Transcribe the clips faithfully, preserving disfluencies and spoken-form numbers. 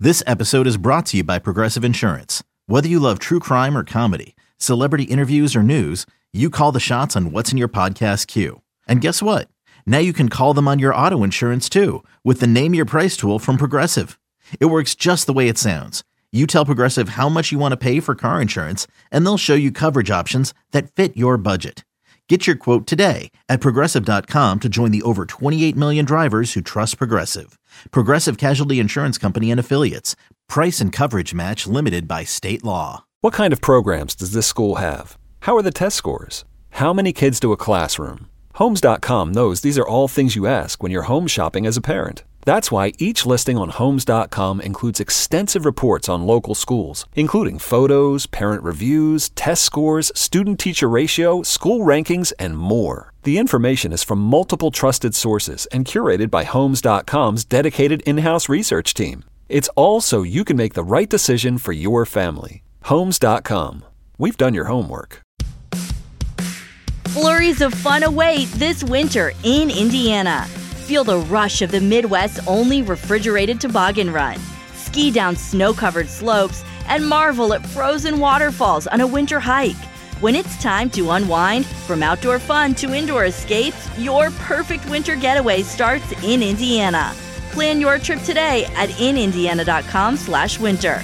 This episode is brought to you by Progressive Insurance. Whether you love true crime or comedy, celebrity interviews or news, you call the shots on what's in your podcast queue. And guess what? Now you can call them on your auto insurance too with the Name Your Price tool from Progressive. It works just the way it sounds. You tell Progressive how much you want to pay for car insurance, and they'll show you coverage options that fit your budget. Get your quote today at Progressive dot com to join the over twenty-eight million drivers who trust Progressive. Progressive Casualty Insurance Company and Affiliates. Price and coverage match limited by state law. What kind of programs does this school have? How are the test scores? How many kids to a classroom? Homes dot com knows these are all things you ask when you're home shopping as a parent. That's why each listing on Homes dot com includes extensive reports on local schools, including photos, parent reviews, test scores, student-teacher ratio, school rankings, and more. The information is from multiple trusted sources and curated by Homes dot com's dedicated in-house research team. It's all so you can make the right decision for your family. Homes dot com. We've done your homework. Flurries of fun await this winter in Indiana. Feel the rush of the Midwest's only refrigerated toboggan run. Ski down snow-covered slopes and marvel at frozen waterfalls on a winter hike. When it's time to unwind, from outdoor fun to indoor escapes, your perfect winter getaway starts in Indiana. Plan your trip today at in indiana dot com slash winter.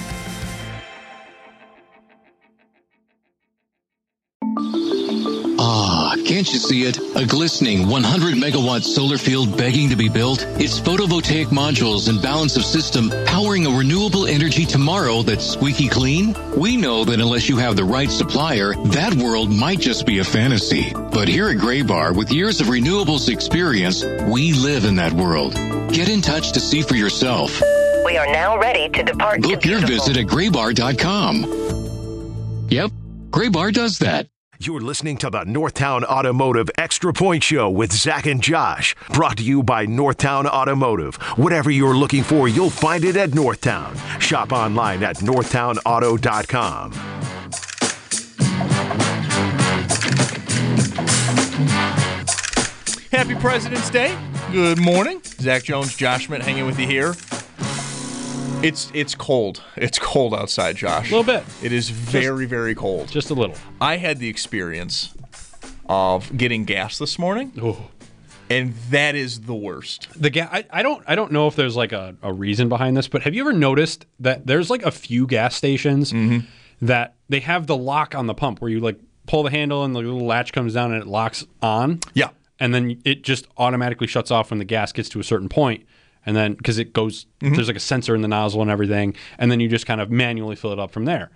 Ah, can't you see it? A glistening one hundred megawatt solar field begging to be built? Its photovoltaic modules and balance of system powering a renewable energy tomorrow that's squeaky clean? We know that unless you have the right supplier, that world might just be a fantasy. But here at Graybar, with years of renewables experience, we live in that world. Get in touch to see for yourself. We are now ready to depart. Book your visit at graybar dot com. Yep, Graybar does that. You're listening to the Northtown Automotive Extra Point Show with Zach and Josh. Brought to you by Northtown Automotive. Whatever you're looking for, you'll find it at Northtown. Shop online at northtown auto dot com. Happy President's Day. Good morning. Zach Jones, Josh Schmidt hanging with you here. It's it's cold. It's cold outside, Josh. A little bit. It is very, just, very cold. Just a little. I had the experience of getting gas this morning, oh. and that is the worst. The gas. I, I don't. I don't know if there's like a, a reason behind this, but have you ever noticed that there's like a few gas stations mm-hmm. that they have the lock on the pump where you like pull the handle and the little latch comes down and it locks on? Yeah. And then it just automatically shuts off when the gas gets to a certain point. And then, because it goes, mm-hmm. there's like a sensor in the nozzle and everything, and then you just kind of manually fill it up from there.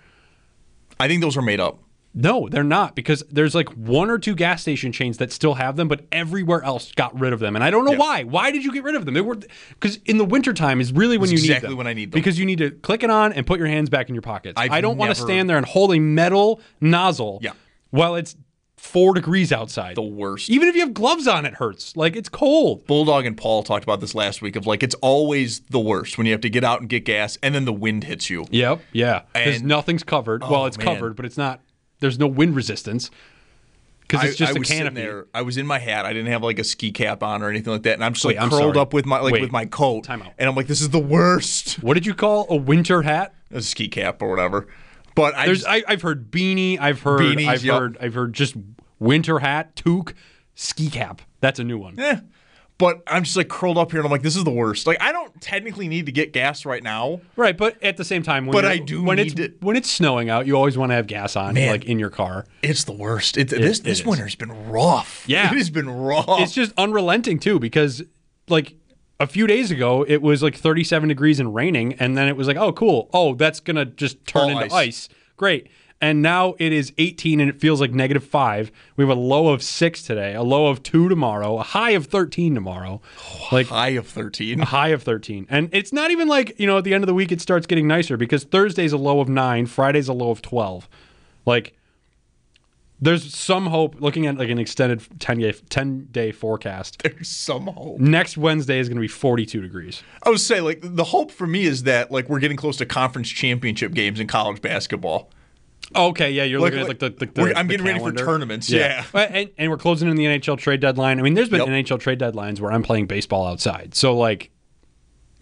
I think those are made up. No, they're not, because there's like one or two gas station chains that still have them, but everywhere else got rid of them. And I don't know yeah. why. Why did you get rid of them? They were because in the wintertime is really when That's you need them. Exactly when I need them. Because you need to click it on and put your hands back in your pockets. I've I don't never... want to stand there and hold a metal nozzle yeah. while it's four degrees outside. The worst. Even if you have gloves on, it hurts. Like, it's cold. Bulldog and Paul talked about this last week of like, it's always the worst when you have to get out and get gas and then the wind hits you. Yep. Yeah. Because And- nothing's covered. Oh, well, it's man. covered, but it's not. There's no wind resistance. Because it's I, just I a was sitting canopy. there. I was in my hat. I didn't have like a ski cap on or anything like that, and I'm just Wait, like I'm curled sorry. up with my like Wait. with my coat. Time out. And I'm like, this is the worst. What did you call a winter hat? A ski cap or whatever. But I There's, just, I, I've heard beanie. I've heard. Beanies, I've yep. heard. I've heard just winter hat, toque, ski cap. That's a new one. eh. But I'm just like curled up here, and I'm like, this is the worst. Like, I don't technically need to get gas right now. Right, but at the same time, when But you're- I do when need it's to- when it's snowing out, you always want to have gas on, Man. like in your car. It's the worst. It, It- this it this is. winter's been rough. Yeah. It has been rough. It's just unrelenting too, because like a few days ago it was like thirty-seven degrees and raining, and then it was like, oh cool, oh that's gonna just turn All into ice. ice. Great. And now it is eighteen and it feels like negative five. We have a low of six today, a low of two tomorrow, a high of thirteen tomorrow. Like high of thirteen. a high of thirteen. And it's not even like, you know, at the end of the week it starts getting nicer, because Thursday's a low of nine, Friday's a low of twelve. Like, there's some hope looking at like an extended ten-day ten-day forecast. There's some hope. Next Wednesday is going to be forty-two degrees. I would say, like, the hope for me is that, like, we're getting close to conference championship games in college basketball. Okay, yeah, you're Like- looking like, at like the, the, we're- the I'm getting ready for calendar. tournaments, yeah. Well, And, and we're closing in the N H L trade deadline. I mean, there's been Yep. N H L trade deadlines where I'm playing baseball outside. So, like,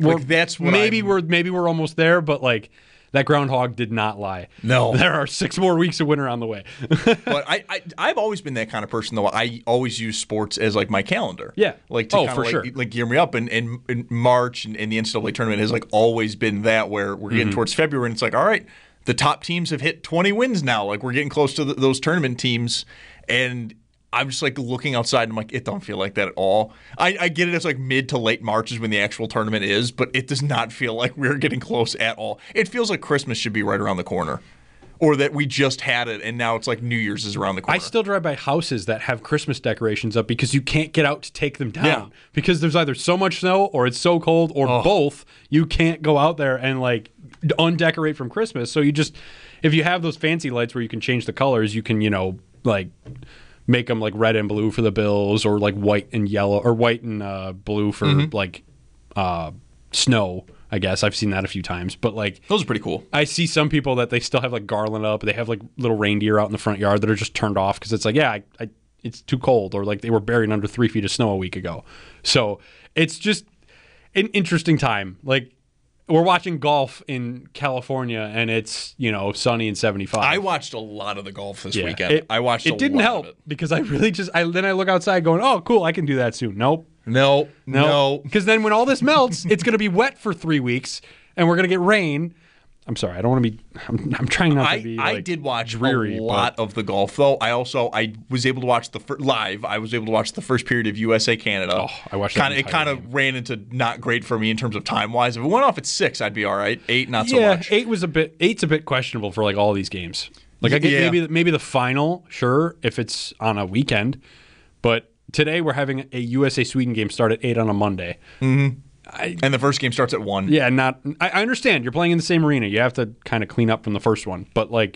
we're, like that's what maybe I'm, we're maybe we're almost there, but like that groundhog did not lie. No, there are six more weeks of winter on the way. But I, I I've always been that kind of person though. I always use sports as like my calendar. Yeah, like to oh kind for of like, sure, like gear me up. And in, in March and, and the N C double A tournament has like always been that where we're getting Mm-hmm. towards February and it's like all right, the top teams have hit twenty wins now. Like we're getting close to the, those tournament teams and. I'm just like looking outside and I'm like, it don't feel like that at all. I, I get it as like mid to late March is when the actual tournament is, but it does not feel like we're getting close at all. It feels like Christmas should be right around the corner. Or that we just had it and now it's like New Year's is around the corner. I still drive by houses that have Christmas decorations up because you can't get out to take them down. Yeah. Because there's either so much snow or it's so cold or Oh. both. You can't go out there and like undecorate from Christmas. So you just, if you have those fancy lights where you can change the colors, you can, you know, like make them like red and blue for the Bills or like white and yellow or white and uh, blue for Mm-hmm. like uh, snow. I guess I've seen that a few times, but like Those are pretty cool. I see some people that they still have like garland up. They have like little reindeer out in the front yard that are just turned off because it's like, yeah, I, I, it's too cold, or like they were buried under three feet of snow a week ago. So it's just an interesting time. Like we're watching golf in California, and it's you know sunny and seventy-five. I watched a lot of the golf this Yeah. weekend. It, I watched. It a didn't lot help of it. because I really just I then I look outside going, oh cool, I can do that soon. Nope. No, No, no. because then when all this melts, it's going to be wet for three weeks, and we're going to get rain. I'm sorry, I don't want to be. I'm, I'm trying not I, to be. I like, did watch dreary, a lot but- of the golf though. I also I was able to watch the fir- live. I was able to watch the first period of U S A Canada. Oh, I watched that Kind of it entire kind game. of ran into not great for me in terms of time wise. If it went off at six, I'd be all right. Eight, not so yeah, much. eight was a bit. Eight's a bit questionable for like all these games. Like I get Yeah. maybe maybe the final, sure, if it's on a weekend, but today we're having a U S A Sweden game start at eight on a Monday. Mm-hmm. I, and the first game starts at one. Yeah, not. I, I understand you're playing in the same arena. You have to kind of clean up from the first one, but like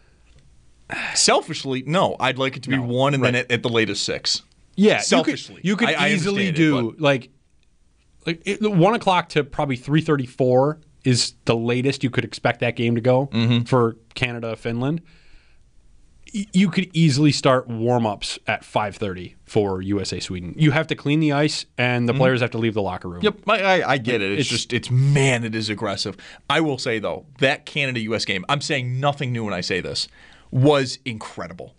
Selfishly, no. I'd like it to be No, one and right. then at, at the latest six. yeah, Selfishly, you could, you could I- I easily understand it, do but- like like it, one o'clock to probably three thirty four is the latest you could expect that game to go Mm-hmm. for Canada Finland. You could easily start warm-ups at five thirty for U S A Sweden. You have to clean the ice, and the players have to leave the locker room. Mm-hmm. Yep, I, I, I get it. It's, It's- just, it's man, it is aggressive. I will say though, that Canada U S game, I'm saying nothing new when I say this, was incredible.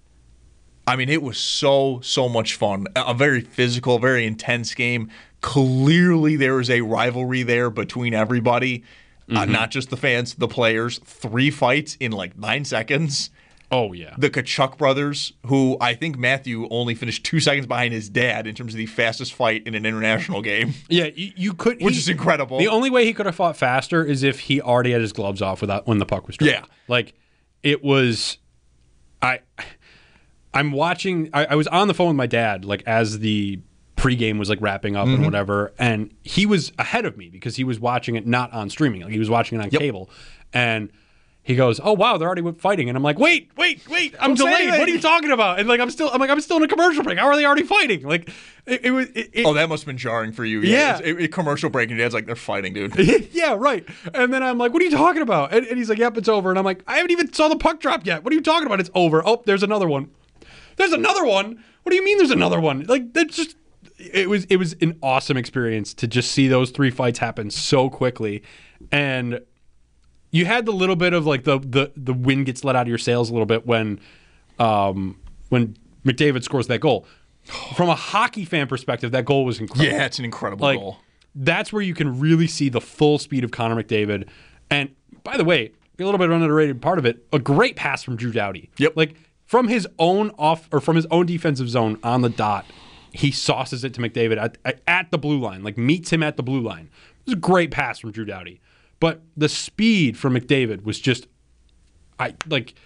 I mean, it was so, so much fun. A a very physical, very intense game. Clearly, there is a rivalry there between everybody, Mm-hmm. uh, not just the fans, the players. Three fights in like nine seconds. Oh, yeah. The Kachuk brothers, who I think Matthew only finished two seconds behind his dad in terms of the fastest fight in an international game. Yeah, you, you could. Which he- is incredible. The only way he could have fought faster is if he already had his gloves off without when the puck was dropped. Yeah. Like, it was. I. I'm watching. I, I was on the phone with my dad, like, as the pregame was, like, wrapping up Mm-hmm. and whatever, and he was ahead of me because he was watching it not on streaming. Like, he was watching it on Yep. cable. And he goes, "Oh wow, they're already fighting," and I'm like, "Wait, wait, wait! I'm Don't say delayed. anything. What are you talking about?" And like, I'm still, I'm like, I'm still in a commercial break. How are they already fighting? Like, it, it was. It, it, Oh, that must have been jarring for you. Yeah. It's- It, it, commercial break, and Dad's like, they're fighting, dude. yeah, right. And then I'm like, "What are you talking about?" And, and he's like, "Yep, it's over." And I'm like, "I haven't even saw the puck drop yet. What are you talking about? It's over." Oh, there's another one. There's another one. What do you mean? There's another one? Like that's just. It was. It was an awesome experience to just see those three fights happen so quickly, and. You had the little bit of like the, the the wind gets let out of your sails a little bit when um, when McDavid scores that goal. From a hockey fan perspective, that goal was incredible. Yeah, it's an incredible like, goal. That's where you can really see the full speed of Connor McDavid. And by the way, a little bit of an underrated part of it, a great pass from Drew Doughty. Yep. Like from his own off or from his own defensive zone on the dot, he sauces it to McDavid at, at, at the blue line, like meets him at the blue line. It was a great pass from Drew Doughty. But the speed from McDavid was just, I like,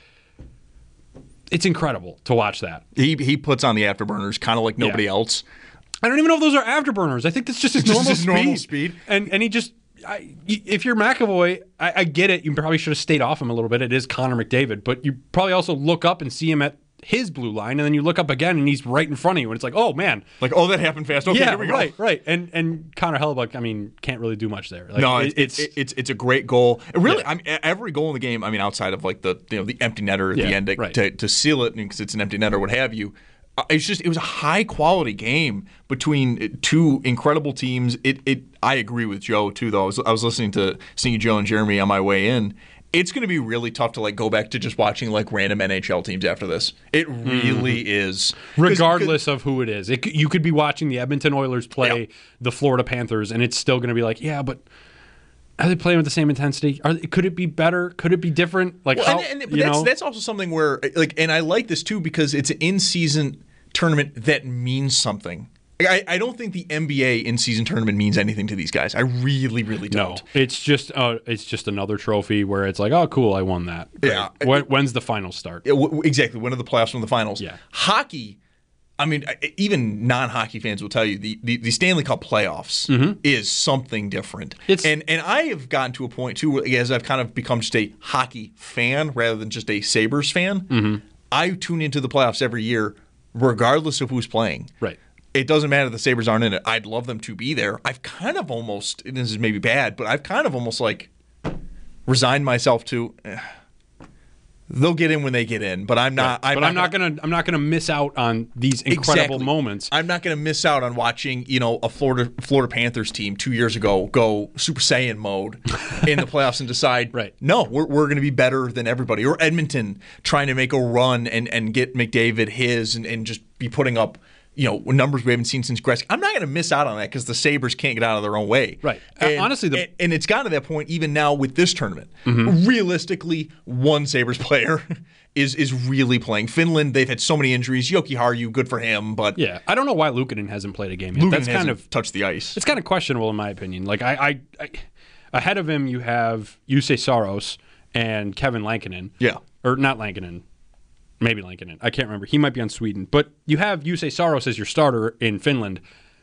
it's incredible to watch that. He he puts on the afterburners, kind of like nobody Yeah. else. I don't even know if those are afterburners. I think that's just his Just normal his speed. normal speed. And and he just, I, if you're McAvoy, I, I get it. You probably should have stayed off him a little bit. It is Connor McDavid, but you probably also look up and see him at his blue line, and then you look up again, and he's right in front of you, and it's like, oh man, Like, oh, that happened fast. Okay, yeah, here we go. right, right. And and Connor Hellebuck, I mean, can't really do much there. Like, No, it- it's, it's it's it's a great goal. It really, Yeah. I mean, every goal in the game. I mean, outside of like the you know the empty netter at Yeah, the end to, right. to, to seal it because it's an empty net or what have you. it's just it was a high quality game between two incredible teams. It it I agree with Joe too though. I was, I was listening to seeing Joe and Jeremy on my way in. It's going to be really tough to like go back to just watching like random N H L teams after this. It really mm. is. Regardless of who it is. It, you could be watching the Edmonton Oilers play yeah. the Florida Panthers, and it's still going to be like, yeah, but are they playing with the same intensity? Are, could it be better? Could it be different? Like, well, how, and, and, you that's, know? that's also something where, like, and I like this too because it's an in-season tournament that means something. I, I don't think the N B A in-season tournament means anything to these guys. I really, really don't. No, it's just uh, it's just another trophy where it's like, oh, cool, I won that. Great. Yeah. When, when's the finals start? It, w- exactly. When are the playoffs? When are the finals? Yeah. Hockey, I mean, even non-hockey fans will tell you the, the, the Stanley Cup playoffs mm-hmm. is something different. It's, and and I have gotten to a point, too, as I've kind of become just a hockey fan rather than just a Sabres fan. Mm-hmm. I tune into the playoffs every year regardless of who's playing. Right. It doesn't matter the Sabres aren't in it. I'd love them to be there. I've kind of almost, and this is maybe bad, but I've kind of almost like resigned myself to eh, they'll get in when they get in, but I'm not. Right. I'm but not I'm not gonna, gonna. I'm not gonna miss out on these incredible exactly. moments. I'm not gonna miss out on watching, you know, a Florida Florida Panthers team two years ago go Super Saiyan mode in the playoffs and decide, right? No, we're we're gonna be better than everybody. Or Edmonton trying to make a run and and get McDavid his and, and just be putting up, you know, numbers we haven't seen since Gretzky. I'm not going to miss out on that because the Sabres can't get out of their own way. Right. And, uh, honestly, the... and, and it's gotten to that point even now with this tournament. Mm-hmm. Realistically, one Sabres player is is really playing. Finland, they've had so many injuries. Yoki Haru, good for him, but yeah, I don't know why Luukkonen hasn't played a game yet. Luukkonen That's kind hasn't of touched the ice. It's kind of questionable in my opinion. Like I, I, I ahead of him, you have Jussi Saros and Kevin Lankinen. Yeah, or not Lankinen. Maybe Lankinen. I can't remember. He might be on Sweden. But you have Jussi Saros as your starter in Finland.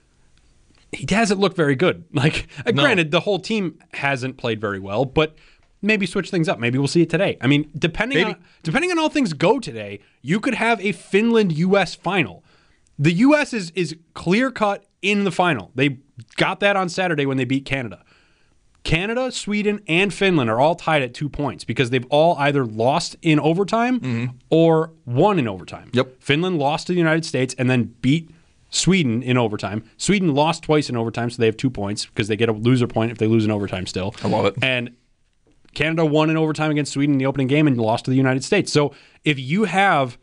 He hasn't looked very good. Like, no. Granted, the whole team hasn't played very well, but maybe switch things up. Maybe we'll see it today. I mean, depending maybe. on depending on how things go today, you could have a Finland-U S final. The U S is is clear-cut in the final. They got that on Saturday when they beat Canada. Canada, Sweden, and Finland are all tied at two points because they've all either lost in overtime mm-hmm. or won in overtime. Yep. Finland lost to the United States and then beat Sweden in overtime. Sweden lost twice in overtime, so they have two points because they get a loser point if they lose in overtime still. I love it. And Canada won in overtime against Sweden in the opening game and lost to the United States. So if you have...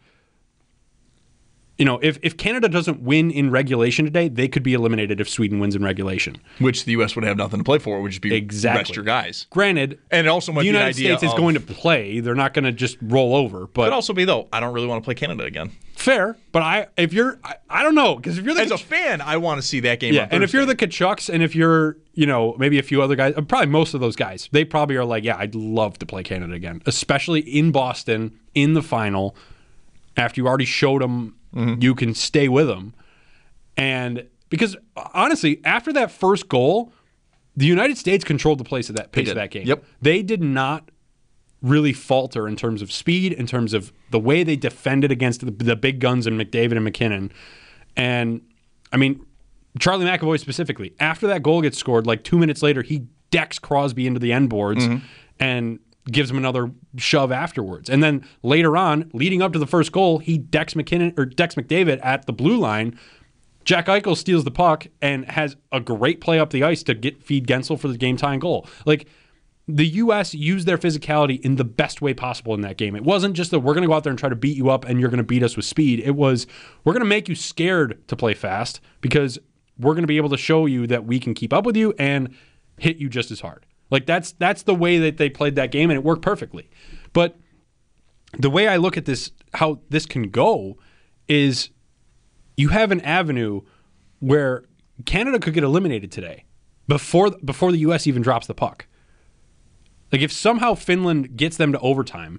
You know, if, if Canada doesn't win in regulation today, they could be eliminated if Sweden wins in regulation. Which the U S would have nothing to play for. It would just be exactly. rest your guys. Granted, and it also might the be United an idea States is of, going to play. They're not going to just roll over. But could also be, though, I don't really want to play Canada again. Fair. But I, if you're, I, I don't know. Because if you're the As a fan, I want to see that game Yeah, on and if you're the Kachucks and if you're, you know, maybe a few other guys, probably most of those guys, they probably are like, yeah, I'd love to play Canada again. Especially in Boston, in the final, after you already showed them mm-hmm. you can stay with them. And because honestly, after that first goal, the United States controlled the pace of that pace of that game. Yep. They did not really falter in terms of speed, in terms of the way they defended against the, the big guns in McDavid and McKinnon. And I mean, Charlie McAvoy specifically, after that goal gets scored, like two minutes later, he decks Crosby into the end boards mm-hmm. and gives him another shove afterwards. And then later on, leading up to the first goal, he decks McKinnon or decks McDavid at the blue line. Jack Eichel steals the puck and has a great play up the ice to get feed Gensel for the game-tying goal. Like, the U S used their physicality in the best way possible in that game. It wasn't just that we're going to go out there and try to beat you up and you're going to beat us with speed. It was, we're going to make you scared to play fast because we're going to be able to show you that we can keep up with you and hit you just as hard. Like, that's that's the way that they played that game, and it worked perfectly. But the way I look at this, how this can go, is you have an avenue where Canada could get eliminated today before before the U S even drops the puck. Like, if somehow Finland gets them to overtime,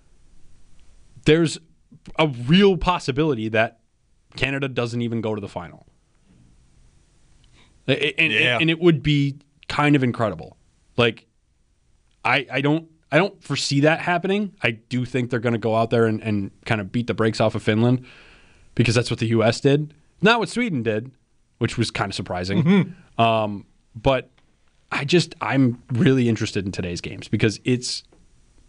there's a real possibility that Canada doesn't even go to the final. And, yeah. and it would be kind of incredible. Like, I I don't I don't foresee that happening. I do think they're going to go out there and, and kind of beat the brakes off of Finland because that's what the U S did. Not what Sweden did, which was kind of surprising. Mm-hmm. Um, but I just, I'm really interested in today's games because it's like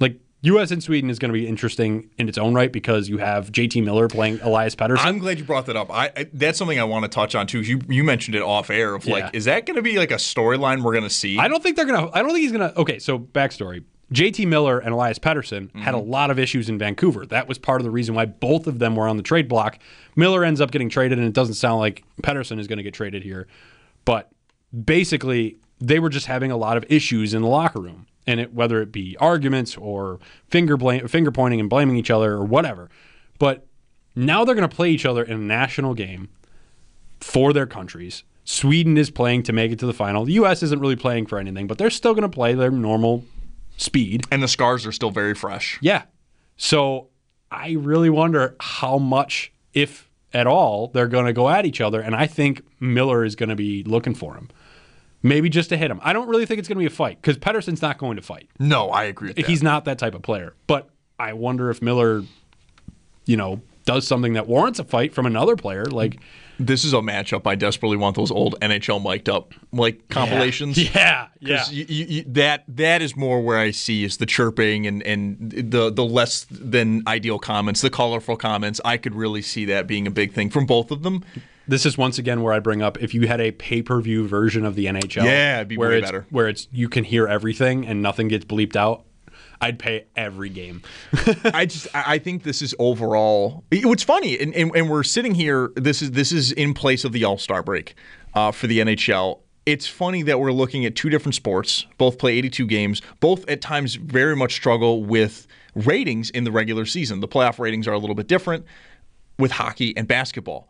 U S and Sweden is going to be interesting in its own right because you have J T Miller playing Elias Pettersson. I'm glad you brought that up. I, I that's something I want to touch on too. You you mentioned it off air of like, Yeah. is that going to be like a storyline we're going to see? I don't think they're going to. I don't think he's going to. Okay, so backstory. J T Miller and Elias Pettersson mm-hmm. had a lot of issues in Vancouver. That was part of the reason why both of them were on the trade block. Miller ends up getting traded, and it doesn't sound like Pettersson is going to get traded here. But basically, they were just having a lot of issues in the locker room. And it, whether it be arguments or finger blame, finger pointing and blaming each other or whatever. But now they're going to play each other in a national game for their countries. Sweden is playing to make it to the final. The U S isn't really playing for anything, but they're still going to play their normal speed. And the scars are still very fresh. Yeah. So I really wonder how much, if at all, they're going to go at each other. And I think Miller is going to be looking for him. Maybe just to hit him. I don't really think it's going to be a fight because Pettersson's not going to fight. No, I agree with that. He's not that type of player. But I wonder if Miller, you know, does something that warrants a fight from another player. Like this is a matchup I desperately want those old N H L mic'd up like compilations. Yeah, yeah. You, you, you, that that is more where I see is the chirping and, and the the less than ideal comments, the colorful comments. I could really see that being a big thing from both of them. This is once again where I bring up if you had a pay-per-view version of the N H L, yeah, it'd be where way it's, better. Where it's you can hear everything and nothing gets bleeped out. I'd pay every game. I just I think this is overall. What's funny, and, and, and we're sitting here. This is this is in place of the All-Star break uh, for the N H L. It's funny that we're looking at two different sports. Both play eighty-two games. Both at times very much struggle with ratings in the regular season. The playoff ratings are a little bit different with hockey and basketball,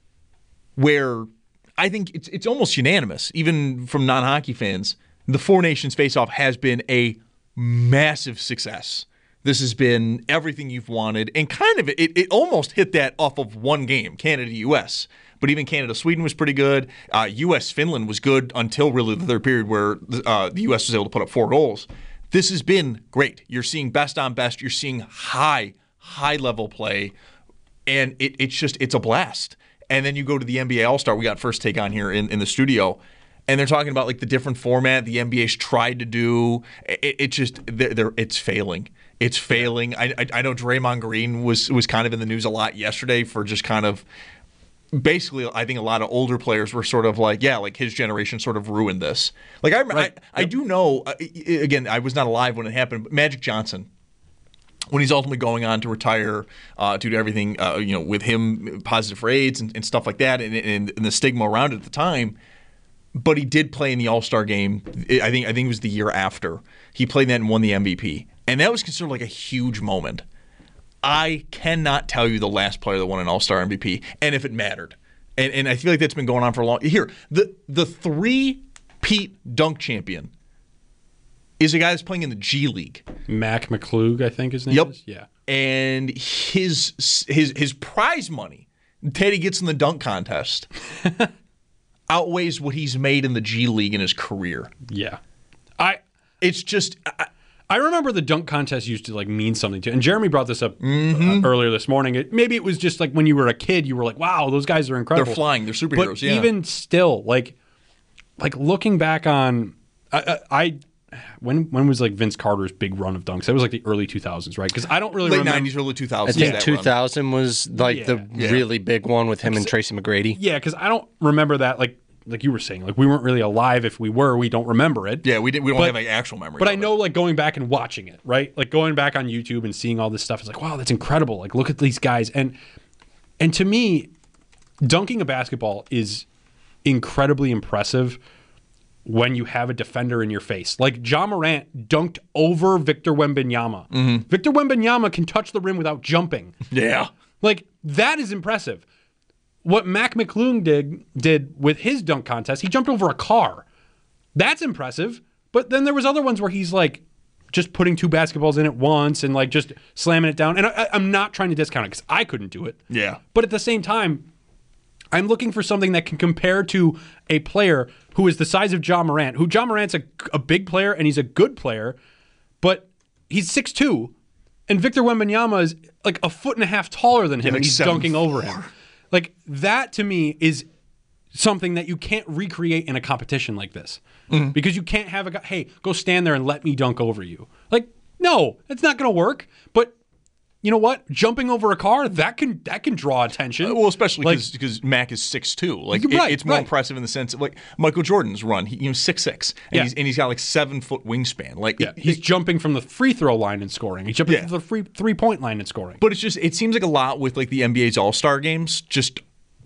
where I think it's it's almost unanimous, even from non-hockey fans. The Four Nations Face-Off has been a massive success. This has been everything you've wanted, and kind of it, it almost hit that off of one game, Canada-U S. But even Canada-Sweden was pretty good. Uh, U S-Finland was good until really the third period where uh, the U S was able to put up four goals. This has been great. You're seeing best on best. You're seeing high, high-level play, and it, it's just it's a blast. And then you go to the N B A All-Star. We got First Take on here in, in the studio. And they're talking about like the different format the N B A's tried to do. It, it just they're, they're, it's failing. It's failing. I, I I know Draymond Green was was kind of in the news a lot yesterday for just kind of basically. I think a lot of older players were sort of like, yeah, like his generation sort of ruined this. Like I right. I, I do know. Uh, again, I was not alive when it happened. But Magic Johnson, when he's ultimately going on to retire uh, due to everything, uh, you know, with him positive for AIDS and, and stuff like that, and, and, and the stigma around it at the time. But he did play in the All-Star game. I think I think it was the year after. He played that and won the M V P. And that was considered like a huge moment. I cannot tell you the last player that won an All-Star M V P and if it mattered. And and I feel like that's been going on for a long time. Here, the, the three-peat dunk champion is a guy that's playing in the G League. Mac McClung, I think his name yep. is. Yeah. And his his his prize money, Teddy gets in the dunk contest, outweighs what he's made in the G League in his career. Yeah. I it's just I, I remember the dunk contest used to like mean something to, and Jeremy brought this up mm-hmm. uh, earlier this morning. It, maybe it was just like when you were a kid, you were like, "Wow, those guys are incredible. They're flying. They're superheroes." But yeah. even still, like, like looking back on, I, I, when when was like Vince Carter's big run of dunks? That was like the early two thousands, right? Because I don't really late remember. nineties, early two thousands. I think two thousand run. Was like yeah. the yeah. really big one with him and Tracy McGrady. Yeah, because I don't remember that like. Like you were saying, like we weren't really alive. If we were, we don't remember it. Yeah, we did. We don't but, have like actual memory. But of I know, it. like going back and watching it, right? Like going back on YouTube and seeing all this stuff, it's like, wow, that's incredible. Like look at these guys, and and to me, dunking a basketball is incredibly impressive when you have a defender in your face. Like Ja Morant dunked over Victor Wembanyama. Mm-hmm. Victor Wembanyama can touch the rim without jumping. Yeah, like that is impressive. What Mac McClung did did with his dunk contest, he jumped over a car. That's impressive. But then there was other ones where he's like just putting two basketballs in at once and like just slamming it down. And I, I'm not trying to discount it because I couldn't do it. Yeah. But at the same time, I'm looking for something that can compare to a player who is the size of Ja Morant, who Ja Morant's a, a big player and he's a good player, but he's six two, and Victor Wembanyama is like a foot and a half taller than him, yeah, like and he's seven, dunking four. over him. Like, that to me is something that you can't recreate in a competition like this. Mm-hmm. Because you can't have a guy, hey, go stand there and let me dunk over you. Like, No, it's not going to work. But you know what? Jumping over a car, that can that can draw attention. Uh, well, especially Like- because Mac is six two. Like it- Right, it's more right. impressive in the sense of like Michael Jordan's run. He, you know, six six, and Yeah. he's and he's got like seven foot wingspan. Like Yeah, it- he's it- jumping from the free throw line and scoring. He's jumping Yeah. from the free three point line and scoring. But it's just it seems like a lot with like the N B A's All Star games. Just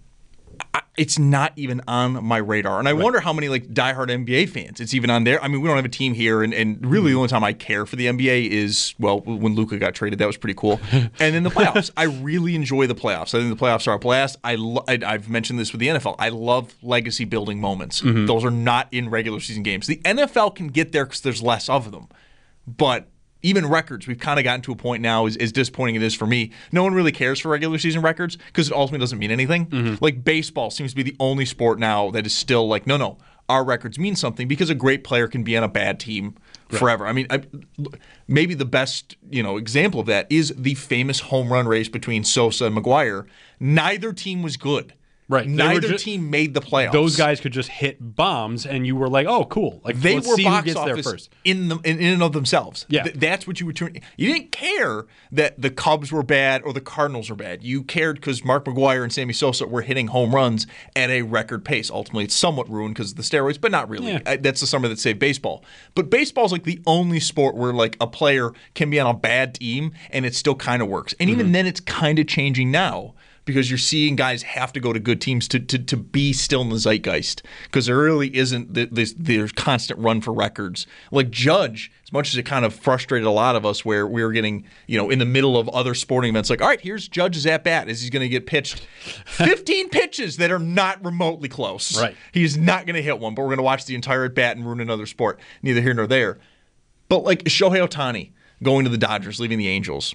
I, it's not even on my radar, and I wonder how many like diehard N B A fans it's even on there. I mean, we don't have a team here, and, and really the only time I care for the N B A is well when Luka got traded. That was pretty cool. And then the playoffs. I really enjoy the playoffs. I think the playoffs are a blast. I, lo- I I've mentioned this with the N F L. I love legacy building moments. Those are not in regular season games. The N F L can get there because there's less of them, but even records, we've kind of gotten to a point now, as, as disappointing it is for me. No one really cares for regular season records because it ultimately doesn't mean anything. Like baseball seems to be the only sport now that is still like, no, no, our records mean something because a great player can be on a bad team forever. I mean, I, maybe the best you know example of that is the famous home run race between Sosa and McGwire. Neither team was good. Right. They were Neither ju- team made the playoffs. Those guys could just hit bombs, and you were like, "Oh, cool!" Like They let's were see who box gets there office first. in the in, in and of themselves. Yeah. Th- that's what you were turning. You didn't care that the Cubs were bad or the Cardinals were bad. You cared because Mark McGwire and Sammy Sosa were hitting home runs at a record pace. Ultimately, it's somewhat ruined because of the steroids, but not really. Yeah. I, that's the summer that saved baseball. But baseball's like the only sport where like a player can be on a bad team and it still kind of works. And even Mm-hmm. then, it's kind of changing now. Because you're seeing guys have to go to good teams to to, to be still in the zeitgeist. Because there really isn't th- this there's constant run for records. Like Judge, as much as it kind of frustrated a lot of us, where we were getting you know in the middle of other sporting events, like all right, here's Judge's at bat as he's going to get pitched fifteen pitches that are not remotely close. Right. He's not going to hit one, but we're going to watch the entire at bat and ruin another sport. Neither here nor there. But like Shohei Ohtani going to the Dodgers, leaving the Angels,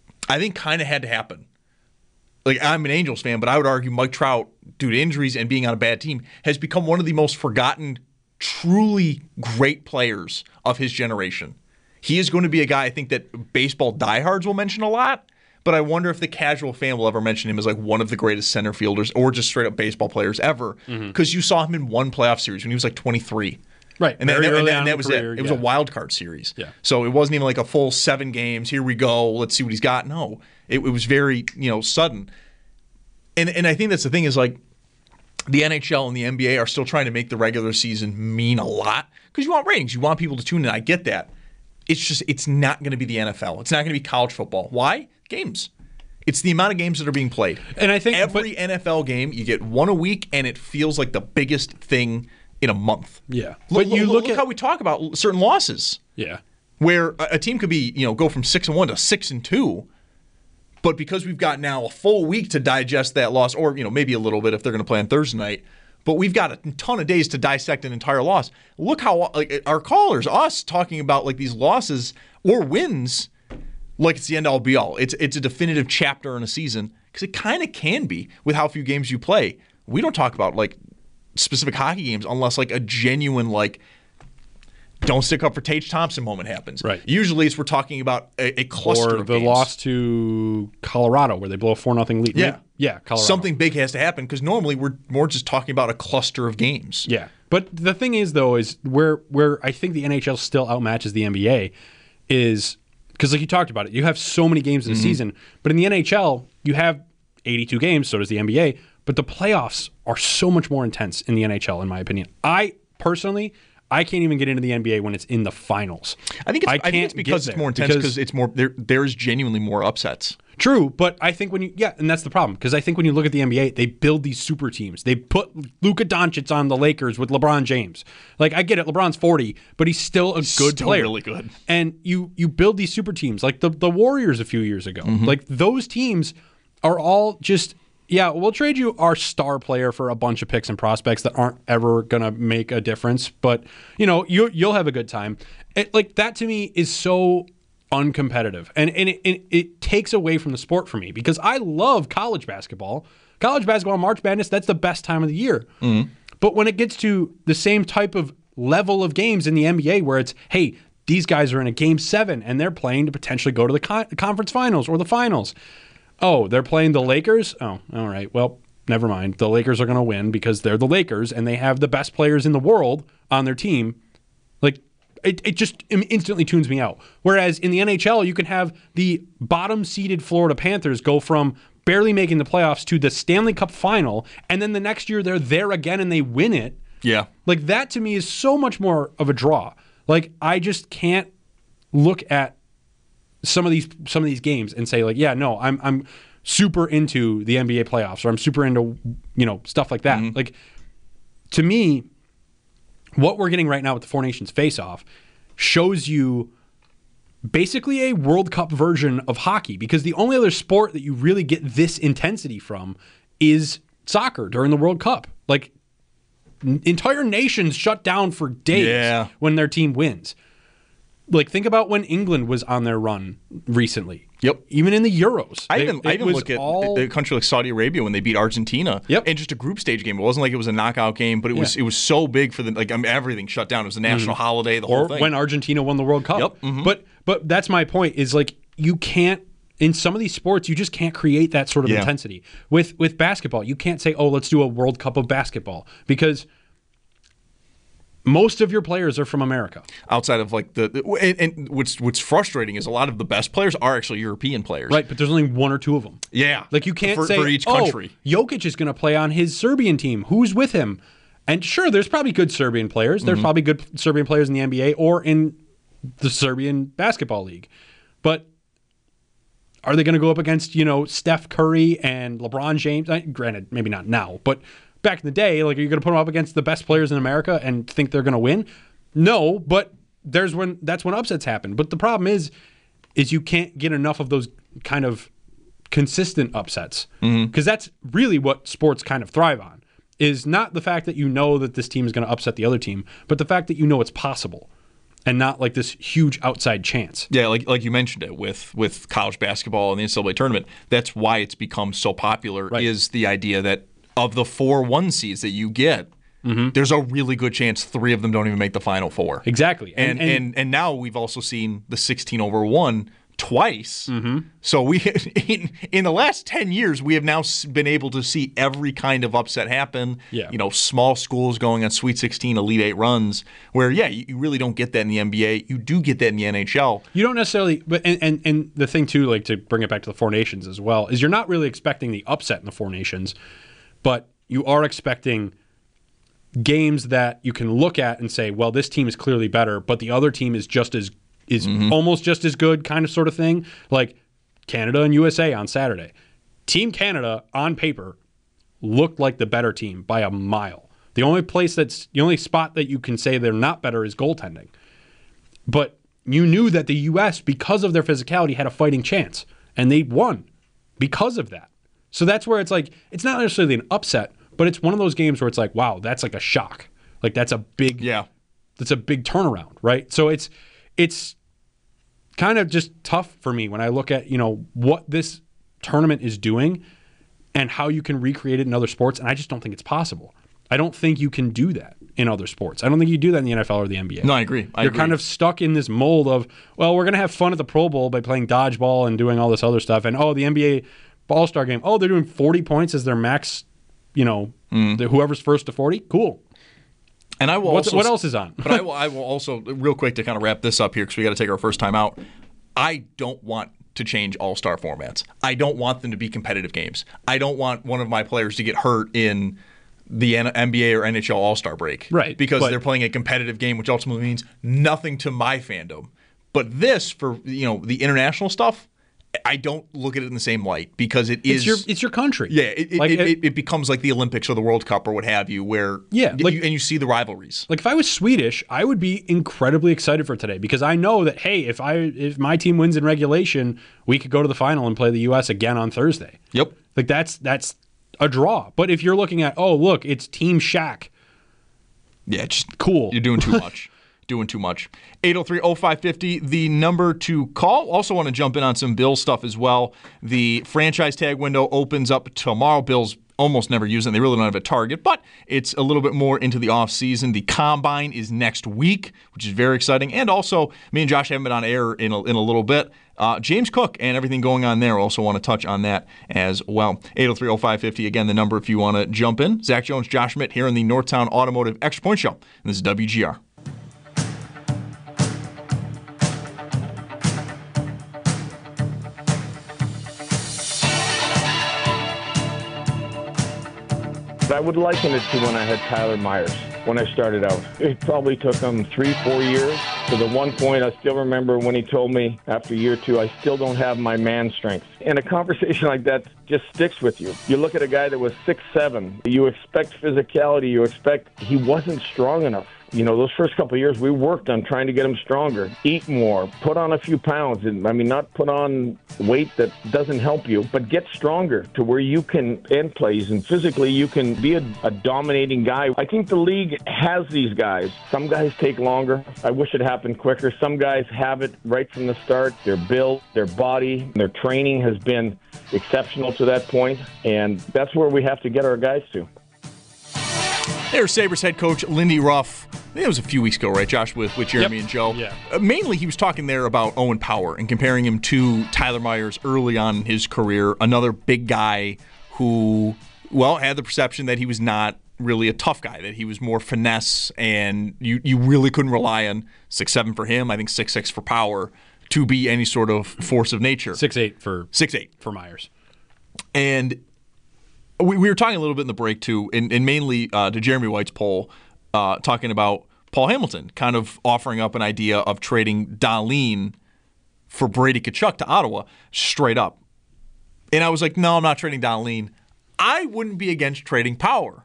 I think kind of had to happen. Like, I'm an Angels fan, but I would argue Mike Trout, due to injuries and being on a bad team, has become one of the most forgotten, truly great players of his generation. He is going to be a guy I think that baseball diehards will mention a lot, but I wonder if the casual fan will ever mention him as like one of the greatest center fielders or just straight up baseball players ever, because you saw him in one playoff series when he was like twenty-three. Right. And, that, Very and, early that, on and in that was the career, it. It was yeah. a wild card series. Yeah. So it wasn't even like a full seven games. Here we go. Let's see what he's got. No, it, it was very you know sudden. And and I think that's the thing is like the N H L and the N B A are still trying to make the regular season mean a lot because you want ratings. You want people to tune in. I get that. It's just it's not going to be the N F L. It's not going to be college football. Why? Games. It's the amount of games that are being played. And I think every but, N F L game you get one a week, and it feels like the biggest thing in a month. Yeah. But But you look, look look at how we talk about certain losses. Yeah. Where a, a team could be, you know, go from six and one to six and two, but because we've got now a full week to digest that loss, or you know, maybe a little bit if they're going to play on Thursday night, but we've got a ton of days to dissect an entire loss. Look how like our callers, us talking about like these losses or wins, like it's the end all be all. It's it's a definitive chapter in a season because it kind of can be with how few games you play. We don't talk about like specific hockey games unless like a genuine like don't stick up for Tage Thompson moment happens. Right. Usually it's we're talking about a, a cluster or of the games. loss to Colorado where they blow a four nothing lead. Yeah. Right? Yeah, Colorado. Something big has to happen because normally we're more just talking about a cluster of games. Yeah. But the thing is though is where where I think the N H L still outmatches the N B A is because like you talked about it, you have so many games in a Mm-hmm. season, but in the N H L you have eighty-two games, so does the N B A, but the playoffs are so much more intense in the N H L in my opinion. I personally I can't even get into the N B A when it's in the finals. I think it's, I can't think it's because get it's more there intense because it's more there. There's genuinely more upsets. True, but I think when you yeah, and that's the problem because I think when you look at the N B A, they build these super teams. They put Luka Doncic on the Lakers with LeBron James. Like I get it, LeBron's forty, but he's still a good Still player, really good. And you you build these super teams like the the Warriors a few years ago. Mm-hmm. Like those teams are all just yeah, we'll trade you our star player for a bunch of picks and prospects that aren't ever gonna make a difference, but you know you you'll have a good time. It, like that to me is so uncompetitive, and and it, it, it takes away from the sport for me because I love college basketball. College basketball, March Madness, that's the best time of the year. Mm-hmm. But when it gets to the same type of level of games in the N B A where it's, hey, these guys are in a game seven and they're playing to potentially go to the con- conference finals or the finals. Oh, they're playing the Lakers? Oh, all right. Well, never mind. The Lakers are going to win because they're the Lakers and they have the best players in the world on their team. Like, it, it just instantly tunes me out. Whereas in the N H L, you can have the bottom-seeded Florida Panthers go from barely making the playoffs to the Stanley Cup final, and then the next year they're there again and they win it. Yeah. Like, that to me is so much more of a draw. Like, I just can't look at some of these some of these games and say, like, yeah, no, I'm I'm super into the N B A playoffs, or I'm super into, you know, stuff like that. Mm-hmm. Like, to me, what we're getting right now with the Four Nations face-off shows you basically a World Cup version of hockey, because the only other sport that you really get this intensity from is soccer during the World Cup. Like, n- entire nations shut down for days yeah. when their team wins. Like, think about when England was on their run recently. Yep. Even in the Euros. I they, even, I even look at all... a country like Saudi Arabia when they beat Argentina. Yep. In just a group stage game. It wasn't like it was a knockout game, but it was yeah. it was so big for the like I mean, everything shut down. It was a national mm-hmm. holiday. The or whole thing. When Argentina won the World Cup. Yep. Mm-hmm. But but that's my point. Is like you can't in some of these sports you just can't create that sort of yeah. intensity. With with basketball, you can't say, oh, let's do a World Cup of basketball, because most of your players are from America. Outside of like the, the and, and what's what's frustrating is a lot of the best players are actually European players. Right, but there's only one or two of them. Yeah. Like you can't for, say, for each country. oh, Jokic is going to play on his Serbian team. Who's with him? And sure, there's probably good Serbian players. There's mm-hmm. probably good Serbian players in the N B A or in the Serbian basketball league. But are they going to go up against, you know, Steph Curry and LeBron James? I, granted, maybe not now, but back in the day, like, are you going to put them up against the best players in America and think they're going to win? No, but there's when that's when upsets happen. But the problem is, is you can't get enough of those kind of consistent upsets, because mm-hmm. that's really what sports kind of thrive on. Is not the fact that you know that this team is going to upset the other team, but the fact that you know it's possible, and not like this huge outside chance. Yeah, like like you mentioned it with with college basketball and the N C double A tournament. That's why it's become so popular. Right. Is the idea that of the four one seeds that you get, mm-hmm. there's a really good chance three of them don't even make the Final Four. Exactly. And and, and, and, and now we've also seen the sixteen over one twice. Mm-hmm. So we in, in the last ten years, we have now been able to see every kind of upset happen. Yeah. You know, small schools going on Sweet sixteen, Elite Eight runs, where, yeah, you, you really don't get that in the N B A. You do get that in the N H L. You don't necessarily, but and, and, and the thing, too, like to bring it back to the Four Nations as well, is you're not really expecting the upset in the Four Nations, but you are expecting games that you can look at and say, well, this team is clearly better, but the other team is just as is mm-hmm. almost just as good, kind of sort of thing. Like Canada and U S A on Saturday. Team Canada, on paper, looked like the better team by a mile. The only place that's the only spot that you can say they're not better is goaltending. But you knew that the U S, because of their physicality, had a fighting chance, and they won because of that. So that's where it's like, it's not necessarily an upset, but it's one of those games where it's like, wow, that's like a shock. Like that's a big, yeah, that's a big turnaround, right? So it's it's kind of just tough for me when I look at, you know, what this tournament is doing and how you can recreate it in other sports, and I just don't think it's possible. I don't think you can do that in other sports. I don't think you do that in the N F L or the N B A. No, I agree. I You're agree. kind of stuck in this mold of, well, we're going to have fun at the Pro Bowl by playing dodgeball and doing all this other stuff, and oh, the N B A All-Star game, oh, they're doing forty points as their max, you know, mm. the, whoever's first to forty, cool. And I will What's, also, what else is on? But I will, I will also, real quick to kind of wrap this up here because we got to take our first time out. I don't want to change all-star formats. I don't want them to be competitive games. I don't want one of my players to get hurt in the N B A or N H L All-Star break. Right. Because but, they're playing a competitive game, which ultimately means nothing to my fandom. But this, for you know the international stuff, I don't look at it in the same light because it is it's your it's your country. Yeah, it like it, it, it, it becomes like the Olympics or the World Cup or what have you, where yeah, like, you, and you see the rivalries. Like if I was Swedish, I would be incredibly excited for today because I know that hey, if I if my team wins in regulation, we could go to the final and play the U S again on Thursday. Yep, like that's that's a draw. But if you're looking at oh look, it's Team Shaq. Yeah, just cool. You're doing too much. Doing too much. eight oh three oh five fifty, the number to call. Also want to jump in on some Bills stuff as well. The franchise tag window opens up tomorrow. Bills almost never use it. They really don't have a target, but it's a little bit more into the offseason. The Combine is next week, which is very exciting. And also, me and Josh haven't been on air in a, in a little bit. Uh, James Cook and everything going on there. Also want to touch on that as well. eight oh three oh five fifty, again, the number if you want to jump in. Zach Jones, Josh Schmidt here in the Northtown Automotive Extra Point Show. And this is W G R. I would liken it to when I had Tyler Myers when I started out. It probably took him three, four years. To the one point, I still remember when he told me after year two, I still don't have my man strength. And a conversation like that just sticks with you. You look at a guy that was six seven. You expect physicality. You expect he wasn't strong enough. You know, those first couple of years, we worked on trying to get him stronger, eat more, put on a few pounds. And I mean, not put on weight that doesn't help you, but get stronger to where you can end plays and physically you can be a, a dominating guy. I think the league has these guys. Some guys take longer. I wish it happened quicker. Some guys have it right from the start. Their build, their body, their training has been exceptional to that point, and that's where we have to get our guys to. There's Sabres head coach Lindy Ruff. I think it was a few weeks ago, right, Josh, with, with Jeremy yep. and Joe. Yeah. Uh, mainly, he was talking there about Owen Power and comparing him to Tyler Myers early on in his career, another big guy who, well, had the perception that he was not really a tough guy, that he was more finesse, and you, you really couldn't rely on six seven for him, I think six six for Power, to be any sort of force of nature. six eight for six eight for Myers. And we, we were talking a little bit in the break, too, and, and mainly uh, to Jeremy White's poll, Uh, talking about Paul Hamilton, kind of offering up an idea of trading Dahlin for Brady Tkachuk to Ottawa straight up. And I was like, no, I'm not trading Dahlin. I wouldn't be against trading Power.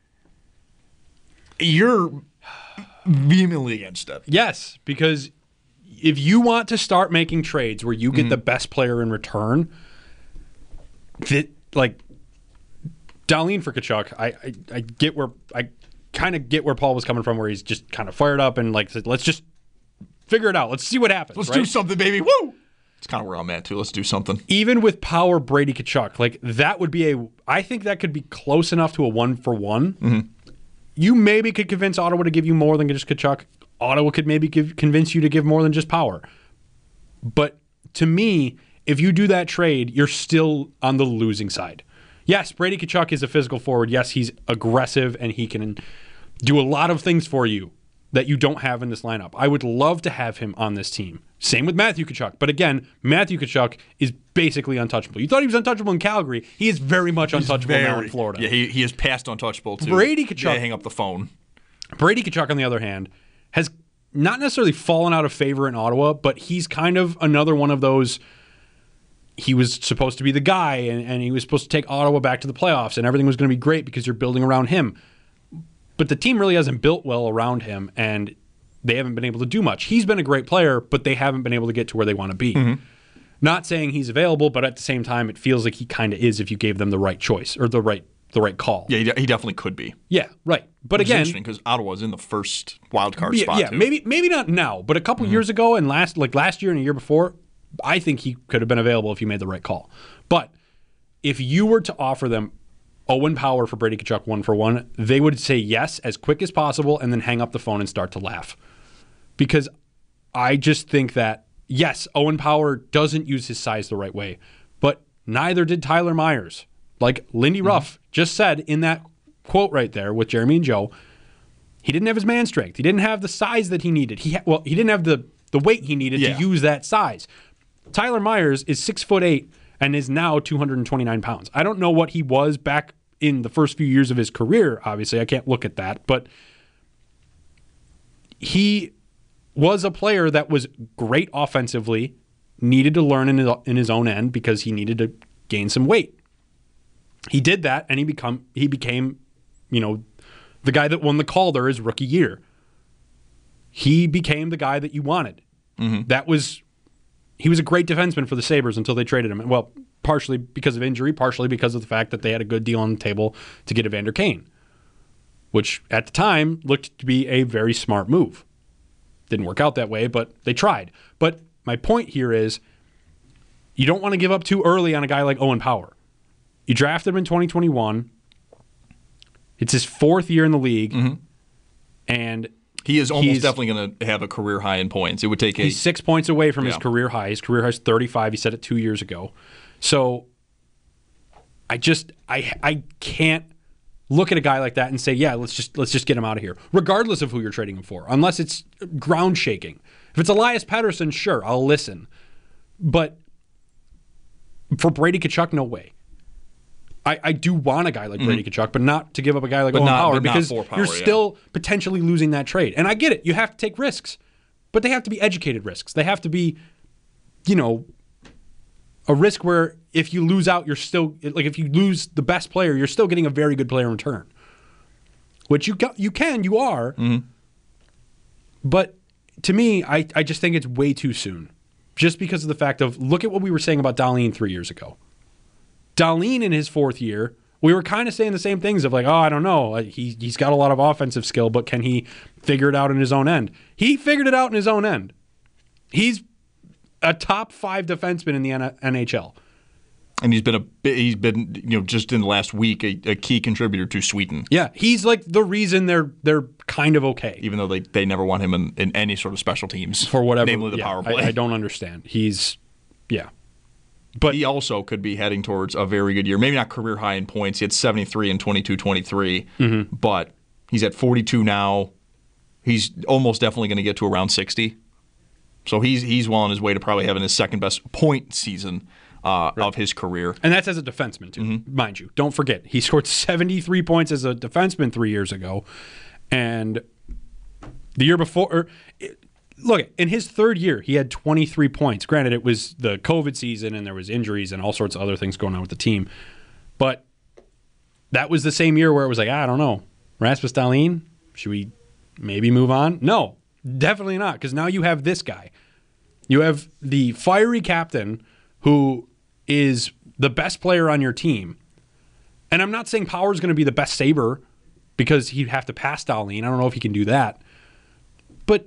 You're vehemently against it. Yes, because if you want to start making trades where you get mm-hmm. the best player in return, that, like Dahlin for Tkachuk, I, I, I get where I kind of get where Paul was coming from, where he's just kind of fired up and like said, let's just figure it out. Let's see what happens. Let's right? do something, baby. Woo! It's kind of where I'm at too. Let's do something. Even with Power, Brady Tkachuk, like that would be a. I think that could be close enough to a one for one. Mm-hmm. You maybe could convince Ottawa to give you more than just Tkachuk. Ottawa could maybe give, convince you to give more than just Power. But to me, if you do that trade, you're still on the losing side. Yes, Brady Tkachuk is a physical forward. Yes, he's aggressive and he can do a lot of things for you that you don't have in this lineup. I would love to have him on this team. Same with Matthew Tkachuk. But again, Matthew Tkachuk is basically untouchable. You thought he was untouchable in Calgary. He is very much He's untouchable very, now in Florida. Yeah, he, he is past untouchable too. Brady Tkachuk. Yeah, hang up the phone. Brady Tkachuk, on the other hand, has not necessarily fallen out of favor in Ottawa, but he's kind of another one of those. He was supposed to be the guy, and, and he was supposed to take Ottawa back to the playoffs, and everything was going to be great because you're building around him. But the team really hasn't built well around him, and they haven't been able to do much. He's been a great player, but they haven't been able to get to where they want to be. Mm-hmm. Not saying he's available, but at the same time, it feels like he kind of is if you gave them the right choice or the right the right call. Yeah, he, he definitely could be. Yeah, right. But it's again, interesting because Ottawa's in the first wild card yeah, spot. Yeah, too. maybe maybe not now, but a couple Mm-hmm. years ago and last like last year and a year before, I think he could have been available if you made the right call. But if you were to offer them Owen Power for Brady Tkachuk one for one, they would say yes as quick as possible and then hang up the phone and start to laugh. Because I just think that, yes, Owen Power doesn't use his size the right way, but neither did Tyler Myers. Like Lindy Mm-hmm. Ruff just said in that quote right there with Jeremy and Joe, he didn't have his man strength. He didn't have the size that he needed. He ha- Well, he didn't have the, the weight he needed Yeah. to use that size. Tyler Myers is six foot eight and is now two hundred twenty-nine pounds. I don't know what he was back in the first few years of his career, obviously. I can't look at that. But he was a player that was great offensively, needed to learn in his, in his own end because he needed to gain some weight. He did that, and he become he became, you know, the guy that won the Calder his rookie year. He became the guy that you wanted. Mm-hmm. That was he was a great defenseman for the Sabres until they traded him. Well, partially because of injury, partially because of the fact that they had a good deal on the table to get Evander Kane, which at the time looked to be a very smart move. Didn't work out that way, but they tried. But my point here is you don't want to give up too early on a guy like Owen Power. You drafted him in twenty twenty-one. It's his fourth year in the league. Mm-hmm. And he is almost he's, definitely going to have a career high in points. It would take a, He's six points away from yeah. his career high. His career high is thirty-five. He said it two years ago. So I just I I can't look at a guy like that and say, yeah, let's just let's just get him out of here, regardless of who you're trading him for, unless it's ground shaking. If it's Elias Pettersson, sure, I'll listen. But for Brady Tkachuk, no way. I, I do want a guy like Brady Mm-hmm. Tkachuk, but not to give up a guy like But Owen not- Power but not because for Power, you're yeah. still potentially losing that trade. And I get it. You have to take risks, but they have to be educated risks. They have to be, you know, a risk where if you lose out, you're still like if you lose the best player, you're still getting a very good player in return. Which you got, you can, you are. Mm-hmm. But to me, I, I just think it's way too soon. Just because of the fact of look at what we were saying about Dahlin three years ago. Dahlin in his fourth year, we were kind of saying the same things of like, oh, I don't know. Like, he, he's got a lot of offensive skill, but can he figure it out in his own end? He figured it out in his own end. He's a top five defenseman in the N H L. And he's been a bit, he's been, you know, just in the last week, a, a key contributor to Sweden. Yeah, he's like the reason they're they're kind of okay. Even though they, they never want him in, in any sort of special teams. For whatever. Namely the yeah, power play. I, I don't understand. He's, yeah. But he also could be heading towards a very good year. Maybe not career high in points. He had seventy-three in twenty-two twenty-three, mm-hmm. but he's at forty-two now. He's almost definitely going to get to around sixty. So he's he's well on his way to probably having his second best point season uh, right. of his career. And that's as a defenseman, too, mm-hmm. mind you. Don't forget, he scored seventy-three points as a defenseman three years ago. And the year before, or, look, in his third year, he had twenty-three points. Granted, it was the COVID season and there was injuries and all sorts of other things going on with the team. But that was the same year where it was like, I don't know, Rasmus Dahlin, should we maybe move on? No, definitely not, because now you have this guy. You have the fiery captain who is the best player on your team. And I'm not saying Power's going to be the best Sabre because he'd have to pass Dahlin. I don't know if he can do that. But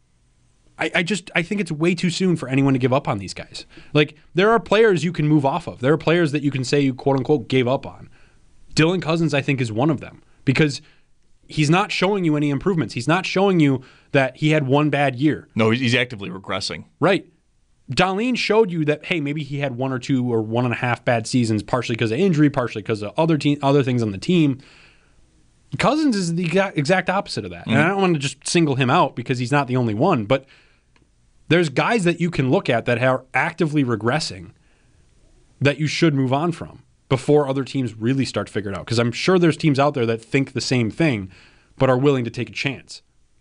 I, I just I think it's way too soon for anyone to give up on these guys. Like, there are players you can move off of. There are players that you can say you quote-unquote gave up on. Dylan Cozens, I think, is one of them because he's not showing you any improvements. He's not showing you that he had one bad year. No, he's actively regressing. Right. Dahlin showed you that, hey, maybe he had one or two or one and a half bad seasons, partially because of injury, partially because of other team, other things on the team. Cozens is the exact opposite of that. Mm-hmm. And I don't want to just single him out because he's not the only one, but there's guys that you can look at that are actively regressing that you should move on from before other teams really start to figure it out. Because I'm sure there's teams out there that think the same thing but are willing to take a chance.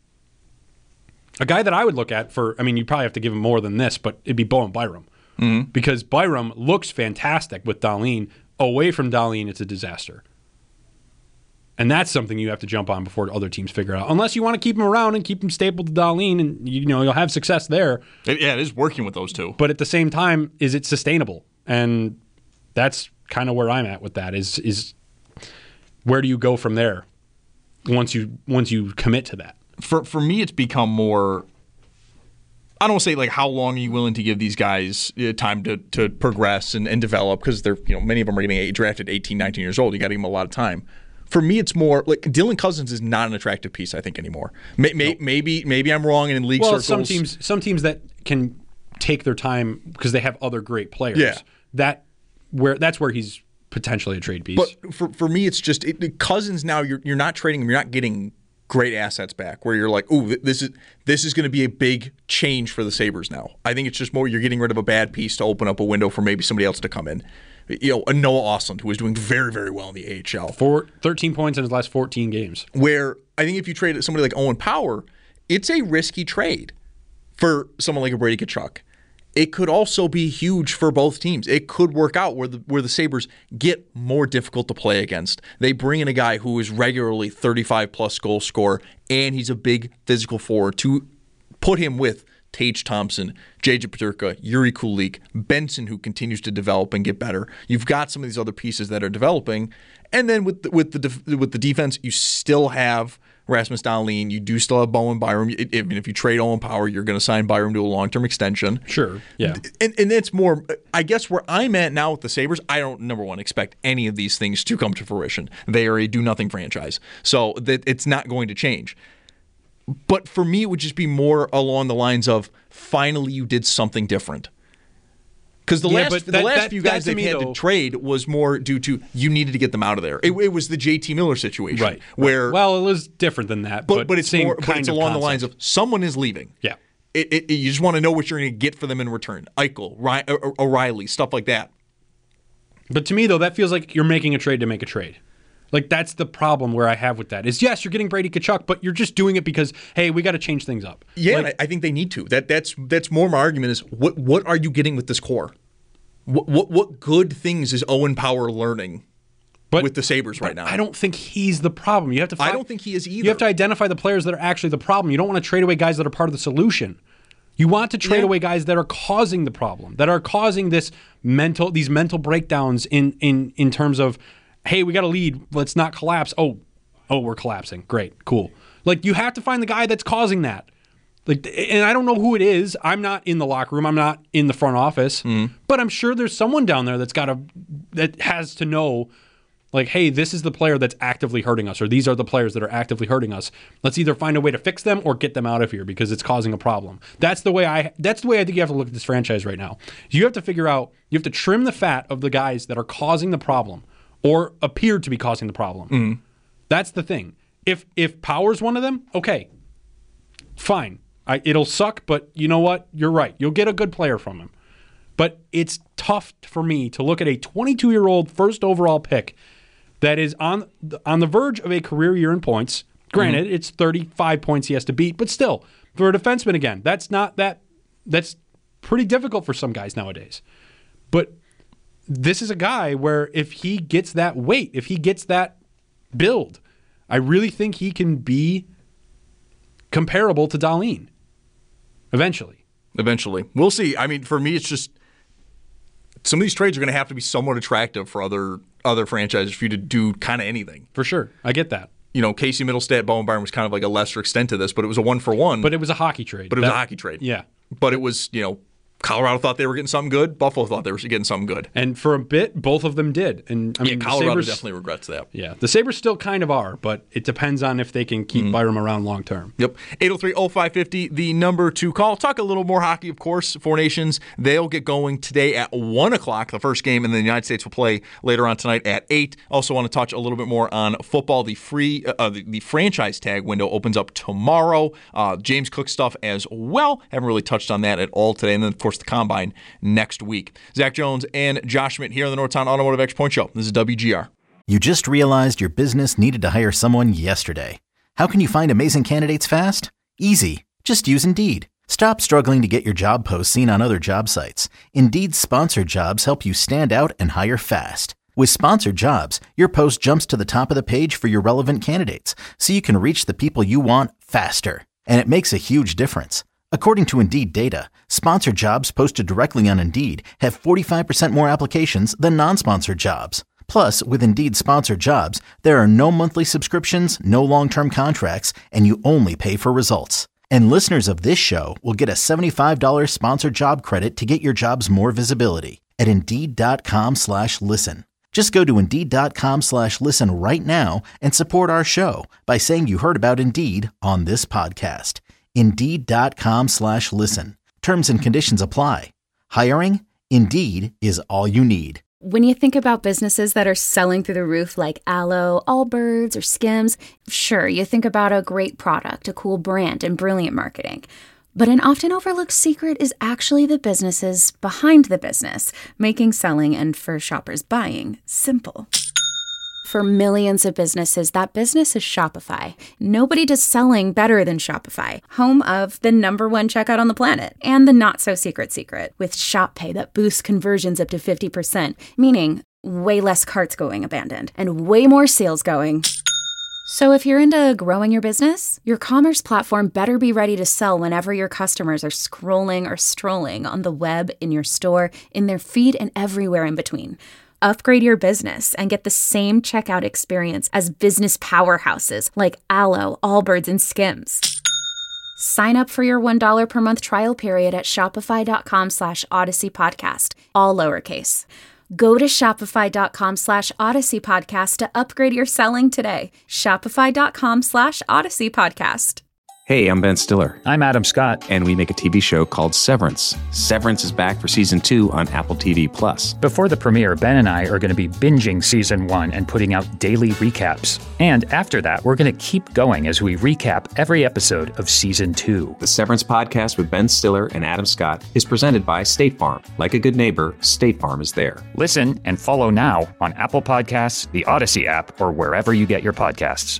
A guy that I would look at for, I mean, you probably have to give him more than this, but it'd be Bowen Byram. Mm-hmm. Because Byram looks fantastic with Dahlin. Away from Dahlin, it's a disaster. And that's something you have to jump on before other teams figure it out. Unless you want to keep him around and keep him stapled to Dahlin, and you know you'll have success there. It, yeah, it is working with those two. But at the same time, is it sustainable? And that's kind of where I'm at with that. Is is where do you go from there once you once you commit to that? For for me, it's become more. I don't want to say like how long are you willing to give these guys uh, time to to progress and, and develop, because they're you know many of them are getting drafted eighteen, nineteen years old. You got to give them a lot of time. For me, it's more like Dylan Cozens is not an attractive piece, I think, anymore. May, may, nope. Maybe maybe I'm wrong, and in league well, circles. some teams some teams that can take their time because they have other great players. Yeah. That where that's where he's potentially a trade piece. But for for me, it's just it, Cozens now. You're you're not trading him. You're not getting great assets back. Where you're like, ooh, this is this is going to be a big change for the Sabres now. I think it's just more you're getting rid of a bad piece to open up a window for maybe somebody else to come in. You know, a Noah Ostlund, who is doing very, very well in the A H L. For thirteen points in his last fourteen games. Where I think if you trade somebody like Owen Power, it's a risky trade for someone like a Brady Tkachuk. It could also be huge for both teams. It could work out where the where the Sabres get more difficult to play against. They bring in a guy who is regularly thirty-five plus goal scorer, and he's a big physical forward to put him with Tage Thompson, J J Peterka, Yuri Kulik, Benson, who continues to develop and get better. You've got some of these other pieces that are developing, and then with the, with the def, with the defense, you still have Rasmus Dahlin. You do still have Bowen Byram. I mean, if you trade Owen Power, you're going to sign Byram to a long term extension. Sure, yeah, and and it's more. I guess where I'm at now with the Sabres, I don't number one expect any of these things to come to fruition. They are a do nothing franchise, so that it's not going to change. But for me, it would just be more along the lines of finally you did something different. Because the yeah, last that, the last that, few guys they've me, had though, to trade was more due to you needed to get them out of there. It, it was the J T Miller situation, right? Where well, it was different than that, but, but, but it's same more. kind But it's of along concept. the lines of someone is leaving. Yeah, it, it, you just want to know what you're going to get for them in return. Eichel, Ry, O'Reilly, stuff like that. But to me, though, that feels like you're making a trade to make a trade. Like, that's the problem where I have with that is, yes, you're getting Brady Tkachuk, but you're just doing it because, hey, we got to change things up. Yeah, like, and I, I think they need to. That That's that's more my argument is, what what are you getting with this core? What what, what good things is Owen Power learning but, with the Sabres right now? I don't think he's the problem. You have to. Find, I don't think he is either. You have to identify the players that are actually the problem. You don't want to trade away guys that are part of the solution. You want to trade yeah. away guys that are causing the problem, that are causing this mental, these mental breakdowns in in in terms of, hey, we got a lead, let's not collapse. Oh, oh, we're collapsing. Great, cool. Like, you have to find the guy that's causing that. Like, and I don't know who it is. I'm not in the locker room. I'm not in the front office. Mm. But I'm sure there's someone down there that's got to that has to know, like, hey, this is the player that's actively hurting us, or these are the players that are actively hurting us. Let's either find a way to fix them or get them out of here because it's causing a problem. That's the way I. That's the way I think you have to look at this franchise right now. You have to figure out. You have to trim the fat of the guys that are causing the problem or appear to be causing the problem. Mm. That's the thing. If if Power's one of them, okay, fine. I, it'll suck, but you know what? You're right. You'll get a good player from him. But it's tough for me to look at a twenty-two-year-old first overall pick that is on on the verge of a career year in points. Granted, mm-hmm. it's thirty-five points he has to beat, but still, for a defenseman, again, that's not that. That's pretty difficult for some guys nowadays. But this is a guy where if he gets that weight, if he gets that build, I really think he can be comparable to Dahlin eventually. Eventually. We'll see. I mean, for me, it's just some of these trades are going to have to be somewhat attractive for other other franchises for you to do kind of anything. For sure. I get that. You know, Casey Middlestat, Bowen Byram was kind of like a lesser extent to this, but it was a one for one. But it was a hockey trade. But it that, was a hockey trade. Yeah. But it was, you know, Colorado thought they were getting something good. Buffalo thought they were getting something good. And for a bit, both of them did. And I yeah, mean, Colorado Sabres, definitely regrets that. Yeah, the Sabres still kind of are, but it depends on if they can keep mm. Byram around long term. Yep. eight oh three oh five fifty, the number to call. Talk a little more hockey, of course. Four Nations, they'll get going today at one o'clock, the first game, and then the United States will play later on tonight at eight. Also want to touch a little bit more on football. The free, uh, the, the franchise tag window opens up tomorrow. Uh, James Cook stuff as well. Haven't really touched on that at all today. And then, of course, the Combine next week. Zach Jones and Josh Schmidt here on the Northtown Automotive Extra Point Show. This is W G R. You just realized your business needed to hire someone yesterday. How can you find amazing candidates fast? Easy. Just use Indeed. Stop struggling to get your job posts seen on other job sites. Indeed's sponsored jobs help you stand out and hire fast. With sponsored jobs, your post jumps to the top of the page for your relevant candidates, so you can reach the people you want faster. And it makes a huge difference. According to Indeed data, sponsored jobs posted directly on Indeed have forty-five percent more applications than non-sponsored jobs. Plus, with Indeed sponsored jobs, there are no monthly subscriptions, no long-term contracts, and you only pay for results. And listeners of this show will get a seventy-five dollars sponsored job credit to get your jobs more visibility at Indeed.com slash listen. Just go to Indeed.com slash listen right now and support our show by saying you heard about Indeed on this podcast. Indeed.com slash listen. Terms and conditions apply. Hiring? Indeed is all you need. When you think about businesses that are selling through the roof like Aloe, Allbirds, or Skims, sure, you think about a great product, a cool brand, and brilliant marketing. But an often overlooked secret is actually the businesses behind the business, making selling and for shoppers buying simple. For millions of businesses, that business is Shopify. Nobody does selling better than Shopify, home of the number one checkout on the planet and the not-so-secret secret with Shop Pay that boosts conversions up to fifty percent, meaning way less carts going abandoned and way more sales going. So if you're into growing your business, your commerce platform better be ready to sell whenever your customers are scrolling or strolling on the web, in your store, in their feed, and everywhere in between. Upgrade your business and get the same checkout experience as business powerhouses like Aloe, Allbirds, and Skims. Sign up for your one dollar per month trial period at shopify.com slash Odyssey Podcast, all lowercase. Go to shopify.com slash Odyssey Podcast to upgrade your selling today. Shopify.com slash Odyssey Podcast. Hey, I'm Ben Stiller. I'm Adam Scott. And we make a T V show called Severance. Severance is back for season two on Apple T V Plus. Before the premiere, Ben and I are going to be binging season one and putting out daily recaps. And after that, we're going to keep going as we recap every episode of season two. The Severance podcast with Ben Stiller and Adam Scott is presented by State Farm. Like a good neighbor, State Farm is there. Listen and follow now on Apple Podcasts, the Odyssey app, or wherever you get your podcasts.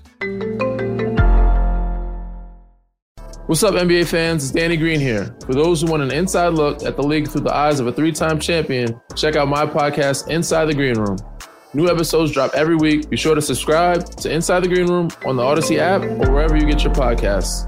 What's up, N B A fans? It's Danny Green here. For those who want an inside look at the league through the eyes of a three-time champion, check out my podcast, Inside the Green Room. New episodes drop every week. Be sure to subscribe to Inside the Green Room on the Odyssey app or wherever you get your podcasts.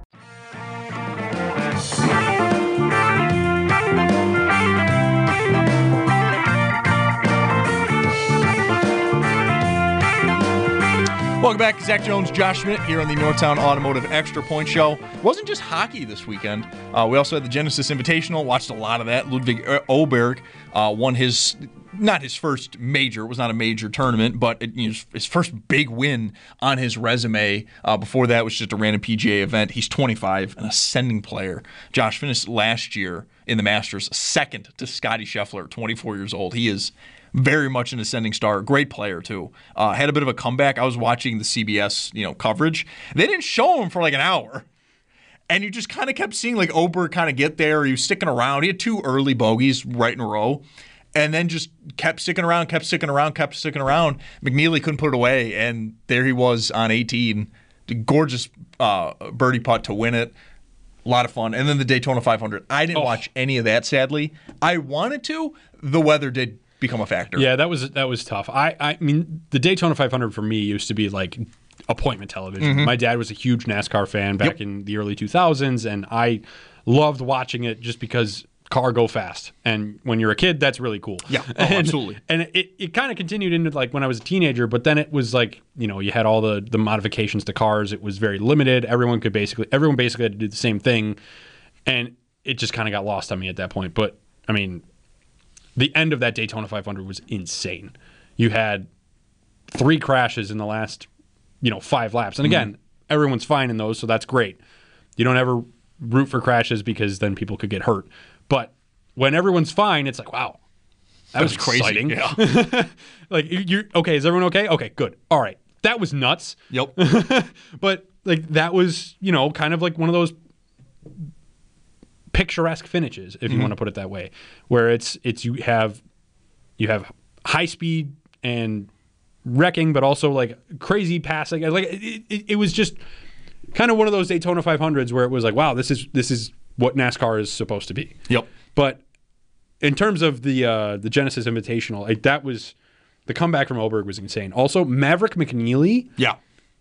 Welcome back. Zach Jones, Josh Schmidt here on the Northtown Automotive Extra Point Show. It wasn't just hockey this weekend. Uh, we also had the Genesis Invitational. Watched a lot of that. Ludwig Oberg uh, won his, not his first major. It was not a major tournament, but it, you know, his first big win on his resume. Uh, before that was just a random P G A event. He's twenty-five, an ascending player. Josh finished last year in the Masters second to Scotty Scheffler, twenty-four years old. He is very much an ascending star. Great player, too. Uh, had a bit of a comeback. I was watching the C B S you know, coverage. They didn't show him for like an hour. And you just kind of kept seeing like Oberg kind of get there. He was sticking around. He had two early bogeys right in a row. And then just kept sticking around, kept sticking around, kept sticking around. McNeely couldn't put it away. And there he was on eighteen. The gorgeous uh, birdie putt to win it. A lot of fun. And then the Daytona five hundred. I didn't oh. watch any of that, sadly. I wanted to. The weather did become a factor. Yeah, that was that was tough. I, I mean, the Daytona five hundred for me used to be like appointment television. Mm-hmm. My dad was a huge NASCAR fan back yep. in the early two thousands, and I loved watching it just because car go fast. And when you're a kid, that's really cool. Yeah, oh, and, absolutely. And it, it kind of continued into like when I was a teenager, but then it was like, you know, you had all the, the modifications to cars. It was very limited. Everyone could basically, everyone basically had to do the same thing. And it just kind of got lost on me at that point. But, I mean, the end of that Daytona five hundred was insane. You had three crashes in the last, you know, five laps. And again, mm-hmm. everyone's fine in those, so that's great. You don't ever root for crashes because then people could get hurt. But when everyone's fine, it's like, wow, that, that was, was exciting. Crazy. Yeah. Like, you're okay. Is everyone okay? Okay, good. All right, that was nuts. Yep. But like that was, you know, kind of like one of those picturesque finishes, if you mm-hmm. want to put it that way, where it's it's you have you have high speed and wrecking, but also like crazy passing. Like it, it, it was just kind of one of those Daytona five hundreds where it was like, wow, this is this is what NASCAR is supposed to be. Yep. But in terms of the uh, the Genesis Invitational, like, that was the comeback from Oberg was insane. Also, Maverick McNeely, yeah,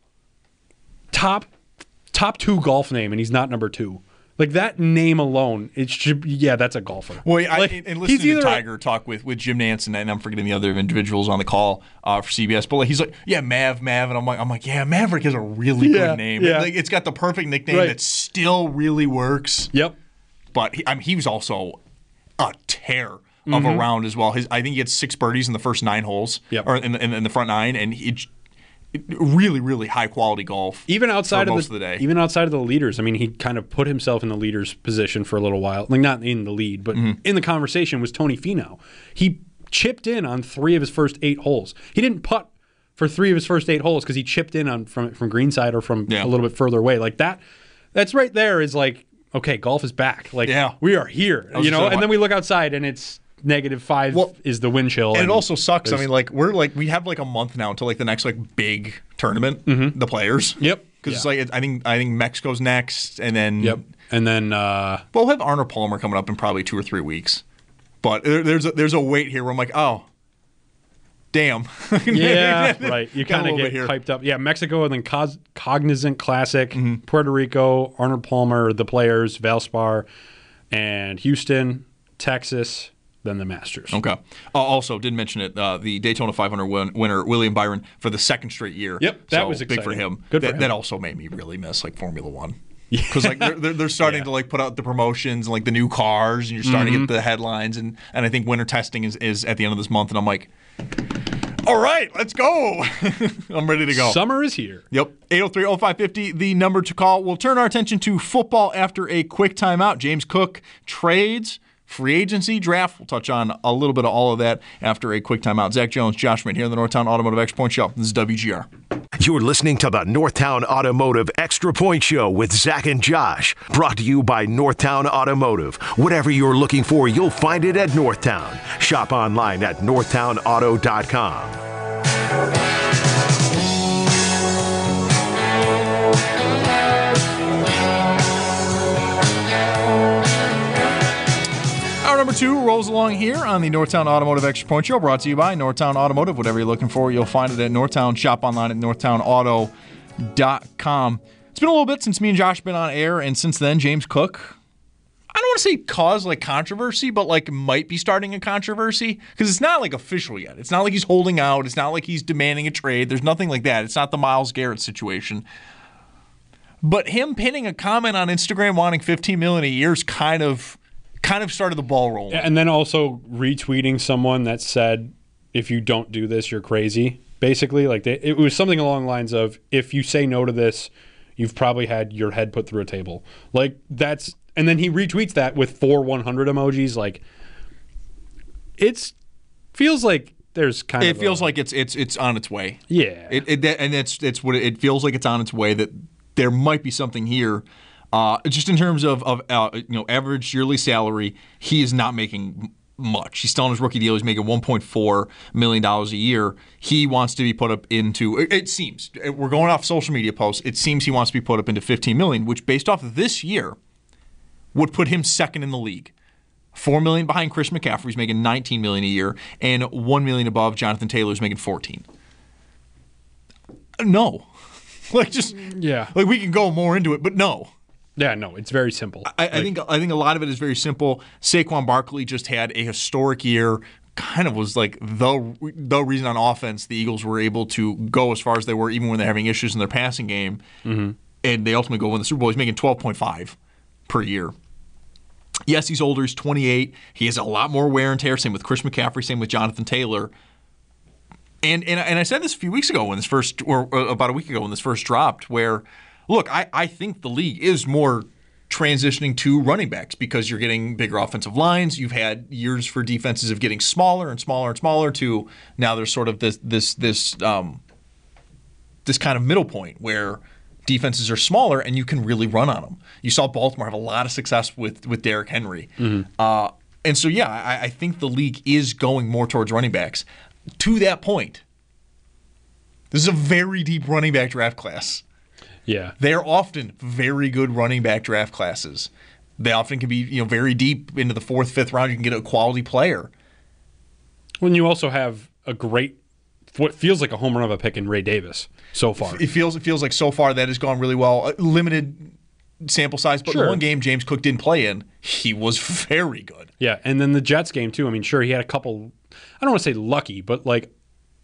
top top two golf name, and he's not number two. Like, that name alone, it should yeah, that's a golfer. Well, I, like, and listening to Tiger talk with, with Jim Nance, and I'm forgetting the other individuals on the call uh, for C B S, but like, he's like, yeah, Mav, Mav, and I'm like, I'm like, yeah, Maverick is a really yeah, good name. Yeah. Like, it's got the perfect nickname right. that still really works. Yep. But he, I mean, he was also a tear of mm-hmm. a round as well. His, I think he had six birdies in the first nine holes, yep. or in the, in, in the front nine, and he. Really, really high quality golf. Even outside of most the, of the day. even outside of the leaders. I mean, he kind of put himself in the leader's position for a little while. Like, not in the lead, but mm-hmm. in the conversation was Tony Finau. He chipped in on three of his first eight holes. He didn't putt for three of his first eight holes because he chipped in on from from greenside or from yeah. a little bit further away. Like that. That's right there. Is like, okay, golf is back. Like, yeah. we are here. You know. And then we look outside and it's negative five well, is the wind chill. And, and it also sucks. I mean, like, we're like, we have like a month now until like the next like big tournament, mm-hmm. the Players. Yep. Because yeah. it's like, I think I think Mexico's next, and then. Yep. And then. Uh, well, we'll have Arnold Palmer coming up in probably two or three weeks. But there, there's, a, there's a wait here where I'm like, oh, damn. Yeah, right. You kind of get hyped up. Yeah, Mexico, and then Cos- Cognizant Classic, mm-hmm. Puerto Rico, Arnold Palmer, the Players, Valspar, and Houston, Texas. Than the Masters. Okay. Uh, also, didn't mention it, uh, the Daytona five hundred win- winner, William Byron, for the second straight year. Yep, that so was exciting. Big for him. Good that, for him. That also made me really miss, like, Formula One. Because, like, they're, they're starting yeah. to, like, put out the promotions and, like, the new cars, and you're starting mm-hmm. to get the headlines, and, and I think winter testing is, is at the end of this month, and I'm like, All right, let's go. I'm ready to go. Summer is here. Yep. eight oh three oh five five oh, the number to call. We'll turn our attention to football after a quick timeout. James Cook trades, free agency, draft. We'll touch on a little bit of all of that after a quick timeout. Zach Jones, Josh Schmidt here on the Northtown Automotive Extra Point Show. This is W G R. You're listening to the Northtown Automotive Extra Point Show with Zach and Josh. Brought to you by Northtown Automotive. Whatever you're looking for, you'll find it at Northtown. Shop online at northtown auto dot com. Hour number two rolls along here on the Northtown Automotive Extra Point Show, brought to you by Northtown Automotive. Whatever you're looking for, you'll find it at Northtown. Shop online at northtown auto dot com. It's been a little bit since me and Josh have been on air, and since then, James Cook, I don't want to say cause like controversy, but like might be starting a controversy because it's not like official yet. It's not like he's holding out. It's not like he's demanding a trade. There's nothing like that. It's not the Myles Garrett situation. But him pinning a comment on Instagram wanting fifteen million dollars a year is kind of kind of started the ball rolling. And then also retweeting someone that said, if you don't do this, you're crazy. Basically, like they, it was something along the lines of, if you say no to this, you've probably had your head put through a table. Like that's, and then he retweets that with four one hundred emojis. Like it's feels like there's kind it of it feels a, like it's it's it's on its way. Yeah, it, it that, and it's it's what it, it feels like it's on its way that there might be something here. Uh, just in terms of, of uh, you know, average yearly salary, he is not making much. He's still on his rookie deal. He's making one point four million dollars a year. He wants to be put up into, it, it seems, we're going off social media posts, it seems he wants to be put up into fifteen million dollars, which based off of this year would put him second in the league. four million dollars behind Chris McCaffrey, who's making nineteen million dollars a year, and one million dollars above Jonathan Taylor, who's making fourteen. No. Like just, yeah. Like we can go more into it, but no. Yeah, no, it's very simple. I, I think I think a lot of it is very simple. Saquon Barkley just had a historic year. Kind of was like the the reason on offense the Eagles were able to go as far as they were, even when they're having issues in their passing game. Mm-hmm. And they ultimately go win the Super Bowl. He's making twelve point five per year. Yes, he's older. He's twenty-eight. He has a lot more wear and tear. Same with Chris McCaffrey. Same with Jonathan Taylor. And and and I said this a few weeks ago when this first, or about a week ago when this first dropped, where. Look, I, I think the league is more transitioning to running backs because you're getting bigger offensive lines. You've had years for defenses of getting smaller and smaller and smaller to now there's sort of this this this um, this kind of middle point where defenses are smaller and you can really run on them. You saw Baltimore have a lot of success with with Derrick Henry. Mm-hmm. Uh, and so, yeah, I, I think the league is going more towards running backs. To that point, this is a very deep running back draft class. Yeah. They're often very good running back draft classes. They often can be, you know, very deep into the fourth, fifth round. You can get a quality player. When you also have a great, what feels like a home run of a pick in Ray Davis so far. It feels it feels like so far that has gone really well. A limited sample size, but Sure. the one game James Cook didn't play in, he was very good. Yeah, and then the Jets game too. I mean, sure, he had a couple, I don't want to say lucky, but like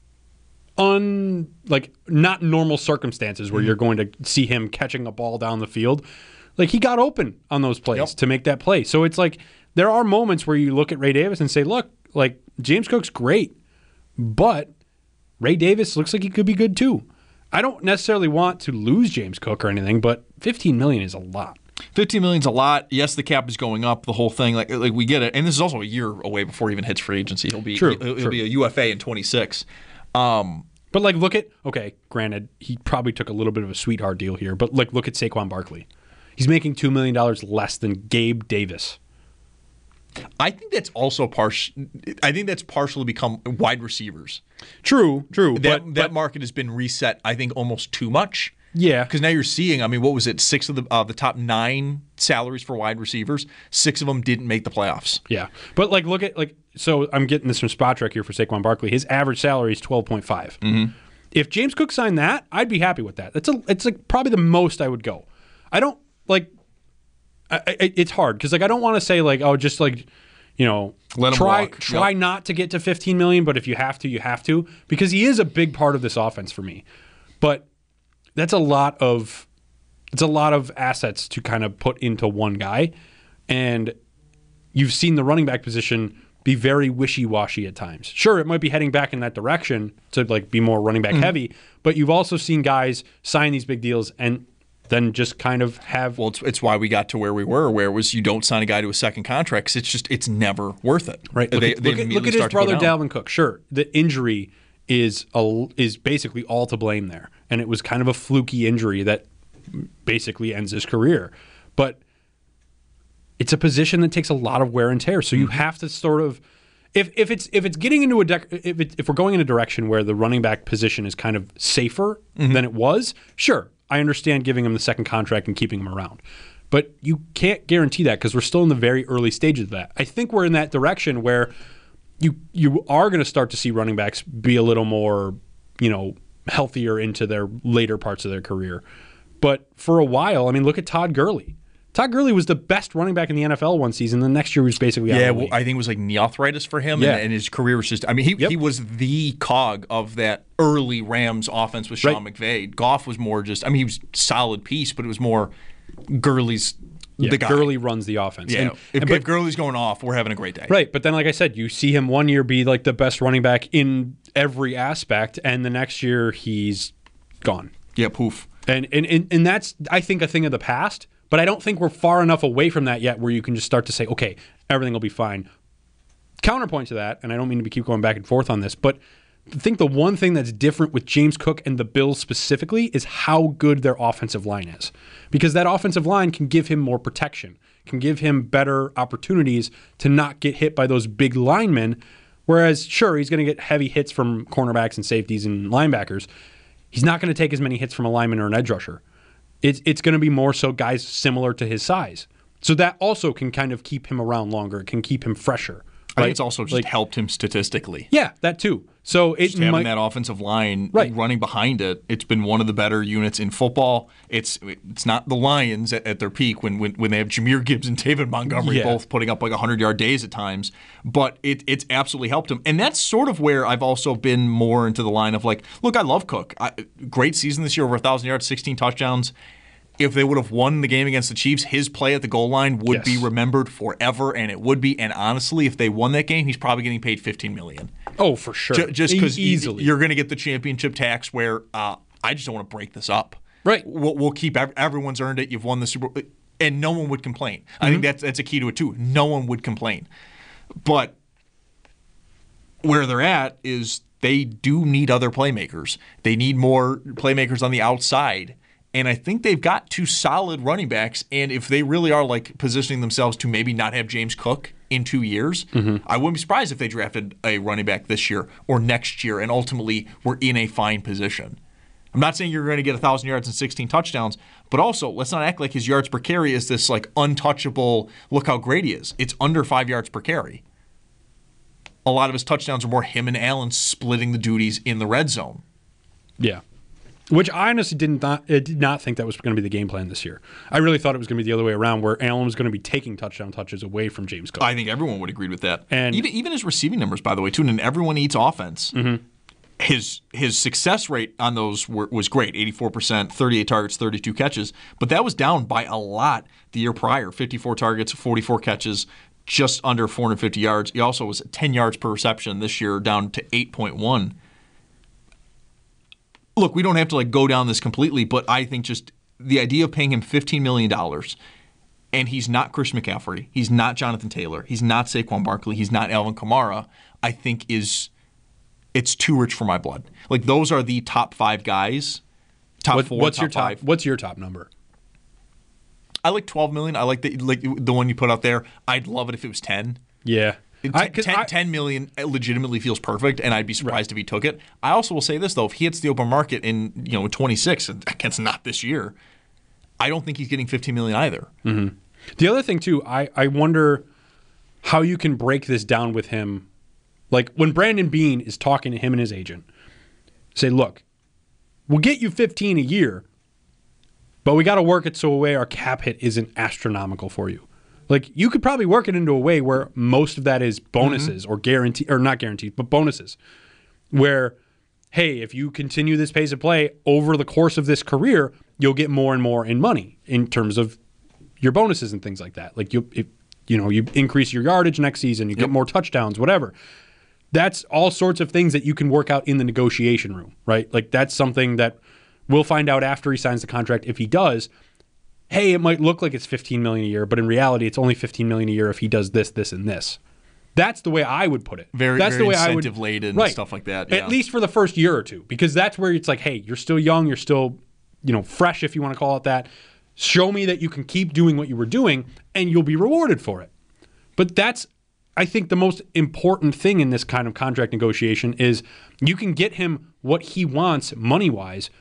un like not normal circumstances where mm-hmm. you're going to see him catching a ball down the field. Like he got open on those plays yep. to make that play. So it's like there are moments where you look at Ray Davis and say, look, like James Cook's great, but Ray Davis looks like he could be good too. I don't necessarily want to lose James Cook or anything, but fifteen million dollars is a lot. fifteen million dollars is a lot. Yes, the cap is going up, the whole thing. Like, like we get it. And this is also a year away before he even hits free agency. He'll be True, he'll, he'll true. be a U F A in twenty-six. Um, but like look at, okay, granted, he probably took a little bit of a sweetheart deal here, but like look at Saquon Barkley. He's making two million dollars less than Gabe Davis. I think that's also partial. I think that's partially become wide receivers. True, true. That but, that but, market has been reset, I think, almost too much. Yeah, because now you're seeing. I mean, what was it? Six of the uh, the top nine salaries for wide receivers. Six of them didn't make the playoffs. Yeah, but like, look at like. So I'm getting this from Spot Trek here for Saquon Barkley. His average salary is twelve point five. Mm-hmm. If James Cook signed that, I'd be happy with that. That's a. It's like probably the most I would go. I don't like. I, I, it's hard because like I don't want to say like oh just like. You know, Let him try walk. try Yep. not to get to fifteen million, but if you have to, you have to, because he is a big part of this offense for me. But that's a lot of it's a lot of assets to kind of put into one guy, and you've seen the running back position be very wishy-washy at times. Sure, it might be heading back in that direction to like be more running back mm-hmm. heavy, but you've also seen guys sign these big deals and then just kind of have. Well, it's, it's why we got to where we were, where it was you don't sign a guy to a second contract because it's just it's never worth it. Right. Look, they, at, they look, at, look at his brother Dalvin Cook. Sure, the injury is a, is basically all to blame there, and it was kind of a fluky injury that basically ends his career, but. It's a position that takes a lot of wear and tear, so you have to sort of, if if it's if it's getting into a dec- if it, if we're going in a direction where the running back position is kind of safer mm-hmm. than it was, sure, I understand giving him the second contract and keeping him around, but you can't guarantee that because we're still in the very early stages of that. I think we're in that direction where you you are going to start to see running backs be a little more, you know, healthier into their later parts of their career, but for a while, I mean, look at Todd Gurley. Todd Gurley was the best running back in the N F L one season. The next year was basically out yeah. of the Well, league. I think it was like knee arthritis for him, yeah. and, and his career was just. I mean, he yep. he was the cog of that early Rams offense with Sean right. McVay. Goff was more just. I mean, he was a solid piece, but it was more Gurley's yeah, the guy. Gurley runs the offense. Yeah, and, if, and, but, if Gurley's going off, we're having a great day. Right, but then like I said, you see him one year be like the best running back in every aspect, and the next year he's gone. Yeah, poof. And and and, and that's I think a thing of the past. But I don't think we're far enough away from that yet where you can just start to say, okay, everything will be fine. Counterpoint to that, and I don't mean to keep going back and forth on this, but I think the one thing that's different with James Cook and the Bills specifically is how good their offensive line is. Because that offensive line can give him more protection, can give him better opportunities to not get hit by those big linemen. Whereas, sure, he's going to get heavy hits from cornerbacks and safeties and linebackers. He's not going to take as many hits from a lineman or an edge rusher. It's it's going to be more so guys similar to his size. So that also can kind of keep him around longer. It can keep him fresher. I right? think it's also just like, helped him statistically. Yeah, that too. So it just having might, that offensive line right. running behind it, it's been one of the better units in football. It's it's not the Lions at, at their peak when, when when they have Jahmyr Gibbs and David Montgomery yeah. both putting up like one hundred-yard days at times, but it it's absolutely helped him. And that's sort of where I've also been more into the line of like, look, I love Cook. I, great season this year, over one thousand yards, sixteen touchdowns. If they would have won the game against the Chiefs, his play at the goal line would yes. be remembered forever, and it would be. And honestly, if they won that game, he's probably getting paid fifteen million dollars. Oh, for sure. J- just because e- easily you're going to get the championship tax where uh, I just don't want to break this up. Right. We'll, we'll keep – everyone's earned it. You've won the Super Bowl. And no one would complain. Mm-hmm. I think that's that's a key to it too. No one would complain. But where they're at is they do need other playmakers. They need more playmakers on the outside. And I think they've got two solid running backs. And if they really are like positioning themselves to maybe not have James Cook in two years, mm-hmm. I wouldn't be surprised if they drafted a running back this year or next year and ultimately we're in a fine position. I'm not saying you're going to get one thousand yards and sixteen touchdowns, but also let's not act like his yards per carry is this like untouchable, look how great he is. It's under five yards per carry. A lot of his touchdowns are more him and Allen splitting the duties in the red zone. Yeah. Which I honestly did not, I did not think that was going to be the game plan this year. I really thought it was going to be the other way around, where Allen was going to be taking touchdown touches away from James Cook. I think everyone would agree with that. And even even his receiving numbers, by the way, too. And everyone eats offense. Mm-hmm. His his success rate on those were, was great, eighty-four percent, thirty-eight targets, thirty-two catches. But that was down by a lot the year prior, fifty-four targets, forty-four catches, just under four hundred fifty yards. He also was at ten yards per reception this year, down to eight point one. Look, we don't have to like go down this completely, but I think just the idea of paying him fifteen million dollars, and he's not Chris McCaffrey, he's not Jonathan Taylor, he's not Saquon Barkley, he's not Alvin Kamara, I think is it's too rich for my blood. Like those are the top five guys, top what, four, what's top your top, five. What's your top number? I like twelve million. I like the like the one you put out there. I'd love it if it was ten. Yeah. I, ten, I, ten million legitimately feels perfect, and I'd be surprised right. if he took it. I also will say this though: if he hits the open market in you know twenty-six, against not this year, I don't think he's getting fifteen million either. Mm-hmm. The other thing too, I I wonder how you can break this down with him. Like when Brandon Beane is talking to him and his agent, say, "Look, we'll get you fifteen a year, but we got to work it so a way our cap hit isn't astronomical for you." Like, you could probably work it into a way where most of that is bonuses mm-hmm. or guarantee, or not guaranteed, but bonuses. Where, hey, if you continue this pace of play over the course of this career, you'll get more and more in money in terms of your bonuses and things like that. Like, you if you know, you increase your yardage next season, you get more touchdowns, whatever. That's all sorts of things that you can work out in the negotiation room, right? Like that's something that we'll find out after he signs the contract. If he does, hey, it might look like it's fifteen million dollars a year, but in reality, it's only fifteen million dollars a year if he does this, this, and this. That's the way I would put it. Very, that's very the way I would, incentive laden right. and stuff like that. Yeah. At least for the first year or two, because that's where it's like, hey, you're still young, you're still, you know, fresh, if you want to call it that. Show me that you can keep doing what you were doing, and you'll be rewarded for it. But that's, I think, the most important thing in this kind of contract negotiation is you can get him what he wants money-wise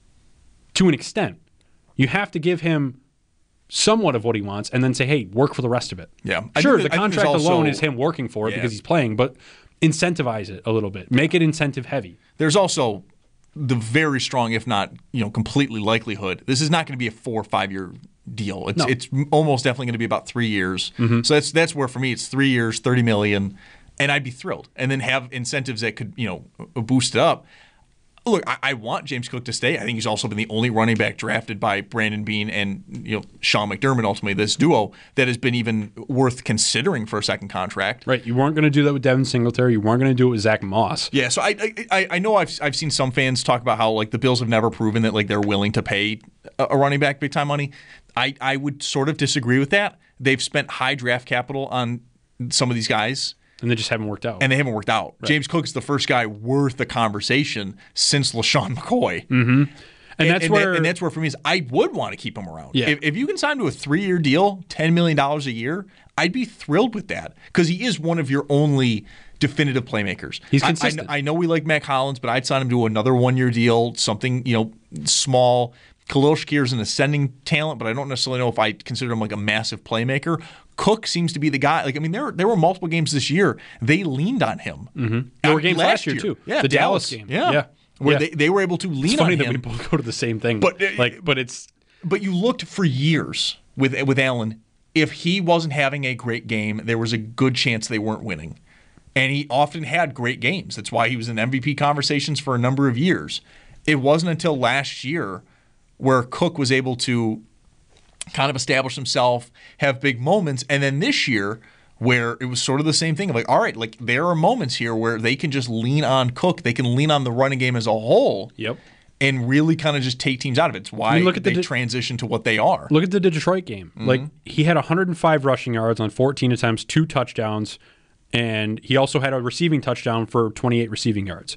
to an extent. You have to give him somewhat of what he wants and then say, hey, work for the rest of it. Yeah. Sure, that, the contract also, alone is him working for it yeah. because he's playing, but incentivize it a little bit. Make it incentive heavy. There's also the very strong, if not, you know, completely likelihood. This is not going to be a four or five year deal. It's No. it's almost definitely going to be about three years. Mm-hmm. So that's that's where for me it's three years, thirty million, and I'd be thrilled. And then have incentives that could, you know, boost it up. Look, I, I want James Cook to stay. I think he's also been the only running back drafted by Brandon Beane and you know Sean McDermott, ultimately this duo, that has been even worth considering for a second contract. Right. You weren't going to do that with Devin Singletary. You weren't going to do it with Zach Moss. Yeah. So I, I I know I've I've seen some fans talk about how like the Bills have never proven that like they're willing to pay a, a running back big time money. I I would sort of disagree with that. They've spent high draft capital on some of these guys. And they just haven't worked out. And they haven't worked out. Right. James Cook's the first guy worth the conversation since LaShawn McCoy. Mm-hmm. And, and that's and where that, and that's where for me is I would want to keep him around. Yeah. If, if you can sign him to a three-year deal, ten million dollars a year, I'd be thrilled with that because he is one of your only definitive playmakers. He's I- consistent. I, I know we like Matt Collins, but I'd sign him to another one-year deal, something you know small. Khalil Shakir is an ascending talent, but I don't necessarily know if I consider him like a massive playmaker. Cook seems to be the guy. Like I mean, there there were multiple games this year they leaned on him. Mm-hmm. There were games last year, year too. Yeah, the Dallas, Dallas game. Yeah, yeah. where yeah. they, they were able to lean it's funny on that him. we both go to the same thing, But, but like, but it's But you looked for years with with Allen. If he wasn't having a great game, there was a good chance they weren't winning. And he often had great games. That's why he was in M V P conversations for a number of years. It wasn't until last year where Cook was able to kind of establish himself, have big moments, and then this year where it was sort of the same thing of like, all right, like there are moments here where they can just lean on Cook, they can lean on the running game as a whole. Yep. And really kind of just take teams out of it. It's why I mean, look at they the De- transition to what they are. Look at the Detroit game. Mm-hmm. Like he had one hundred five rushing yards on fourteen attempts, two touchdowns, and he also had a receiving touchdown for twenty-eight receiving yards.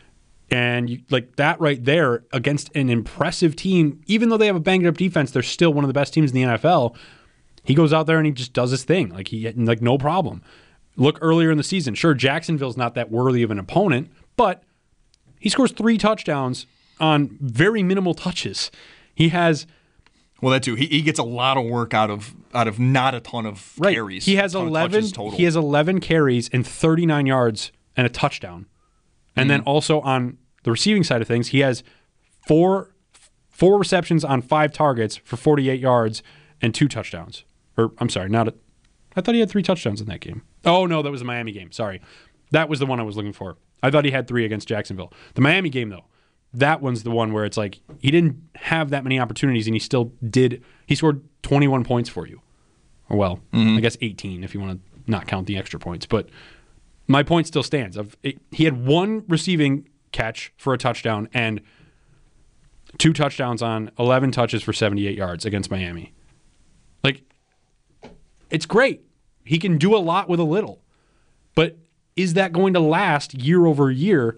And you, like that right there against an impressive team, even though they have a banged up defense, they're still one of the best teams in the N F L. He goes out there and he just does his thing, like he like no problem. Look earlier in the season, sure Jacksonville's not that worthy of an opponent, but he scores three touchdowns on very minimal touches. He has well that too. He, he gets a lot of work out of out of not a ton of right. carries. He has ton of eleven. touches total. He has eleven carries and thirty-nine yards and a touchdown. And Mm-hmm. then also on the receiving side of things, he has four four receptions on five targets for forty-eight yards and two touchdowns. Or I'm sorry, not a, I thought he had three touchdowns in that game. Oh no, that was the Miami game. Sorry. That was the one I was looking for. I thought he had three against Jacksonville. The Miami game though, that one's the one where it's like he didn't have that many opportunities and he still did. He scored twenty-one points for you. Or well, Mm-hmm. I guess eighteen if you want to not count the extra points. But my point still stands. Of it, he had one receiving catch for a touchdown and two touchdowns on eleven touches for seventy-eight yards against Miami. Like, it's great. He can do a lot with a little. But is that going to last year over year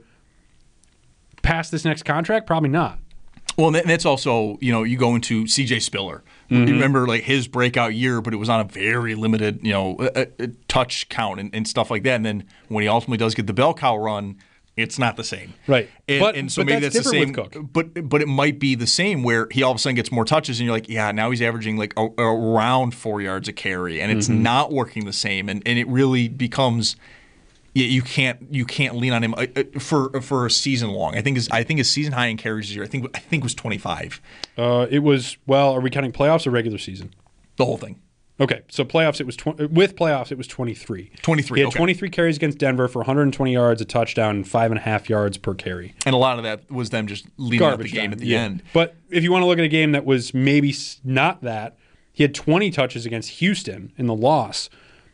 past this next contract? Probably not. Well, and that's also, you know, you go into C J Spiller. Mm-hmm. You remember like his breakout year, but it was on a very limited, you know, a, a touch count and, and stuff like that. And then when he ultimately does get the bell cow run, it's not the same. Right. And, But- and so but maybe that's that's, the same. different with Cook. But but it might be the same where he all of a sudden gets more touches and you're like, yeah, now he's averaging like a, around four yards a carry and it's Mhm. not working the same. And, and it really becomes yeah, you can't you can't lean on him uh, uh, for for a season long. I think his I think his season high in carries this year I think I think was twenty-five. Uh, it was, well, are we counting playoffs or regular season? The whole thing. Okay, so playoffs, it was tw- with playoffs, it was twenty-three. twenty-three, He had okay. twenty-three carries against Denver for one hundred twenty yards, a touchdown, and five and a half yards per carry. And a lot of that was them just leading up the game time, at the yeah. end. But if you want to look at a game that was maybe s- not that, he had twenty touches against Houston in the loss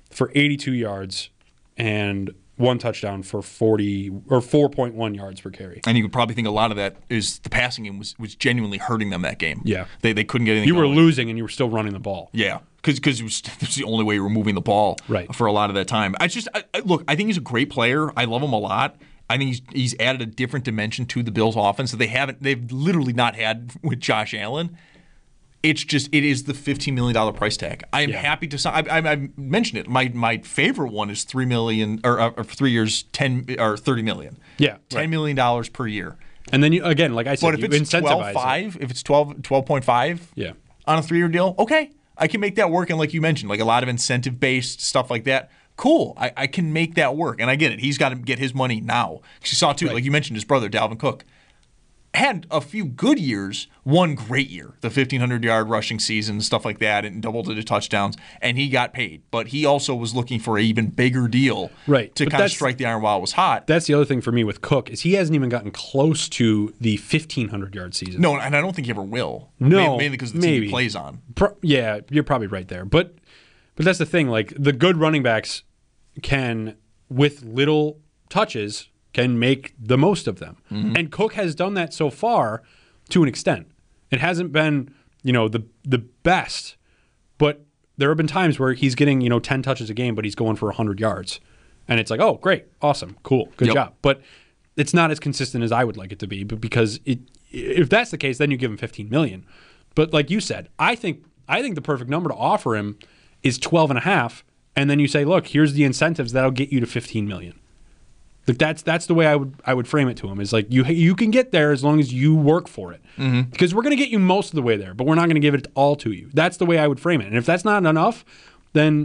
for eighty-two yards and one touchdown for forty or four point one yards per carry. And you could probably think a lot of that is the passing game was, was genuinely hurting them that game. Yeah. They they couldn't get anything You were going. losing and you were still running the ball. Yeah. Because it was, it was the only way you were moving the ball right. for a lot of that time. I just I, I, look, I think he's a great player. I love him a lot. I think he's he's added a different dimension to the Bills' offense that they haven't they've literally not had with Josh Allen. It's just it is the fifteen million dollars price tag. I am Yeah. happy to sign. I, I, I mentioned it. My my favorite one is three million or, or three years, ten or thirty million. Yeah, ten right. million dollars per year. And then you again, like I said, but if you it's incentivize twelve five, if it's twelve twelve point five, yeah, on a three year deal, okay, I can make that work. And like you mentioned, like a lot of incentive based stuff like that. Cool, I, I can make that work, and I get it. He's got to get his money now. You saw too, Right. like you mentioned, his brother Dalvin Cook had a few good years, one great year, the fifteen hundred yard rushing season, stuff like that, and double-digit touchdowns, and he got paid. But he also was looking for an even bigger deal right. to But kind of that's- strike the iron while it was hot. That's the other thing for me with Cook is he hasn't even gotten close to the fifteen hundred yard season. No, and I don't think he ever will. No, Ma- mainly because the team maybe. he plays on. Pro- yeah, you're probably right there. But but that's the thing. Like the good running backs can, with little touches, can make the most of them. Mm-hmm. And Cook has done that so far to an extent. It hasn't been, you know, the the best, but there have been times where he's getting, you know, ten touches a game, but he's going for one hundred yards. And it's like, oh, great, awesome, cool, good Yep. job. But it's not as consistent as I would like it to be, but because it, if that's the case, then you give him fifteen million dollars. But like you said, I think I think the perfect number to offer him is twelve and a half, and then you say, look, here's the incentives that'll get you to fifteen million dollars. Like that's that's the way I would I would frame it to him. Is like you you can get there as long as you work for it. Mm-hmm. Because we're going to get you most of the way there, but we're not going to give it all to you. That's the way I would frame it. And if that's not enough, then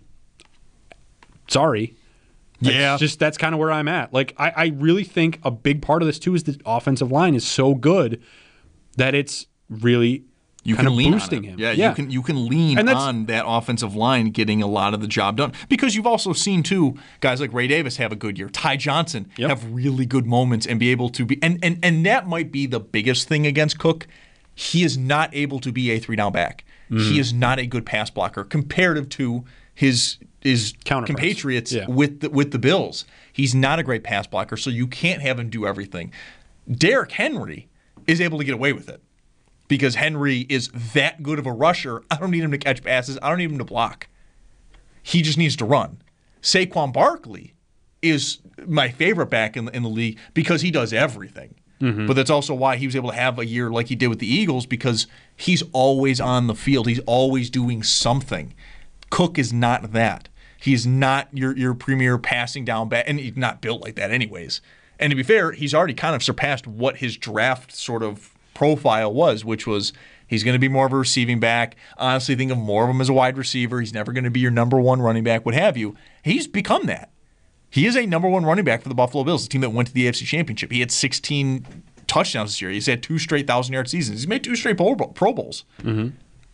sorry. Yeah. It's just that's kind of where I'm at. Like I, I really think a big part of this too is the offensive line is so good that it's really You kind can of lean boosting on it. him. Yeah, you can you can lean And that's- on that offensive line getting a lot of the job done. Because you've also seen too guys like Ray Davis have a good year. Ty Johnson Yep. have really good moments and be able to be and, and and that might be the biggest thing against Cook. He is not able to be a three down back. Mhm. He is not a good pass blocker comparative to his his Counterparts. compatriots Yeah. with the, with the Bills. He's not a great pass blocker, so you can't have him do everything. Derrick Henry is able to get away with it. Because Henry is that good of a rusher. I don't need him to catch passes. I don't need him to block. He just needs to run. Saquon Barkley is my favorite back in, in the league because he does everything. Mhm. But that's also why he was able to have a year like he did with the Eagles because he's always on the field. He's always doing something. Cook is not that. He's not your, your premier passing down back, and he's not built like that anyways. And to be fair, he's already kind of surpassed what his draft sort of profile was, which was he's going to be more of a receiving back. Honestly, think of more of him as a wide receiver. He's never going to be your number one running back, what have you. He's become that. He is a number one running back for the Buffalo Bills, the team that went to the A F C Championship. He had sixteen touchdowns this year. He's had two straight thousand-yard seasons. He's made two straight Pro Bowls. Mm-hmm.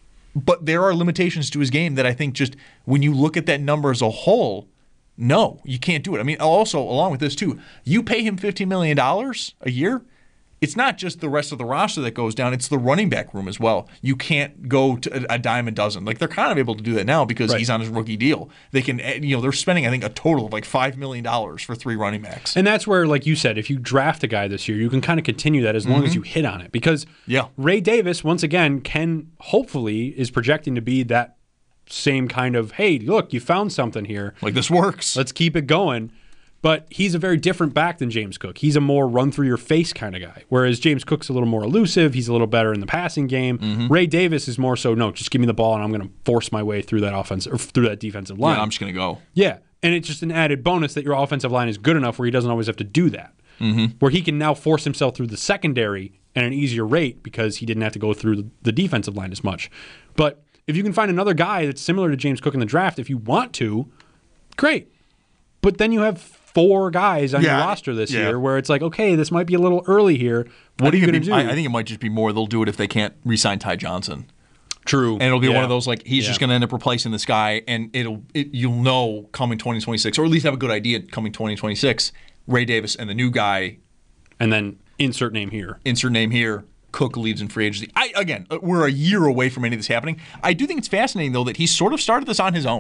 But there are limitations to his game that I think just when you look at that number as a whole, no, you can't do it. I mean, also, along with this too, you pay him fifteen million dollars a year, it's not just the rest of the roster that goes down, it's the running back room as well. You can't go to a dime a dozen. Like, they're kind of able to do that now because Right. he's on his rookie deal. They can, you know, they're spending, I think, a total of like five million dollars for three running backs. And that's where, like you said, if you draft a guy this year, you can kind of continue that as long as Mhm. you hit on it. Because Yeah. Ray Davis, once again, can hopefully is projecting to be that same kind of, hey, look, you found something here. Like, this works. Let's keep it going. But he's a very different back than James Cook. He's a more run-through-your-face kind of guy, whereas James Cook's a little more elusive. He's a little better in the passing game. Mm-hmm. Ray Davis is more so, no, just give me the ball and I'm going to force my way through that offense or through that defensive line. Yeah, I'm just going to go. Yeah, and it's just an added bonus that your offensive line is good enough where he doesn't always have to do that. Mm-hmm. Where he can now force himself through the secondary at an easier rate because he didn't have to go through the, the defensive line as much. But if you can find another guy that's similar to James Cook in the draft, if you want to, great. But then you have four guys on Yeah, your roster this yeah. year where it's like, okay, this might be a little early here. I What are think you it'd going to be- do? I, I think it might just be more they'll do it if they can't re-sign Ty Johnson. True. And it'll be Yeah. one of those like he's Yeah. just going to end up replacing this guy, and it'll it, you'll know coming twenty twenty-six, or at least have a good idea coming twenty twenty-six. Ray Davis and the new guy, and then insert name here. Insert name here. Cook leaves in free agency. I again, we're a year away from any of this happening. I do think it's fascinating though that he sort of started this on his own.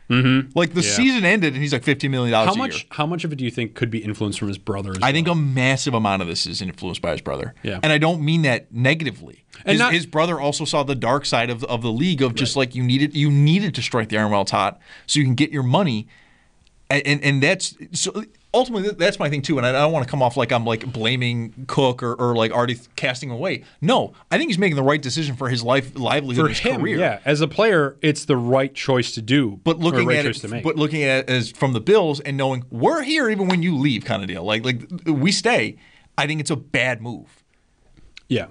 Mm-hmm. Like the Yeah. season ended, and he's like fifteen million dollars How a much? year. How much of it do you think could be influenced from his brother? As I think a massive amount of this is influenced by his brother. Yeah. And I don't mean that negatively. And His, not- his brother also saw the dark side of the, of the league of just like you needed you needed to strike the iron while it's hot so you can get your money. And and, and that's so ultimately that's my thing too. And I don't want to come off like I'm like blaming Cook or, or like already casting him away. No, I think he's making the right decision for his life livelihood, for his him, career. yeah. As a player, it's the right choice to do. But looking right at choice it, to make. but looking at it as from the Bills and knowing we're here even when you leave, kind of deal. Like like we stay. I think it's a bad move. Yeah.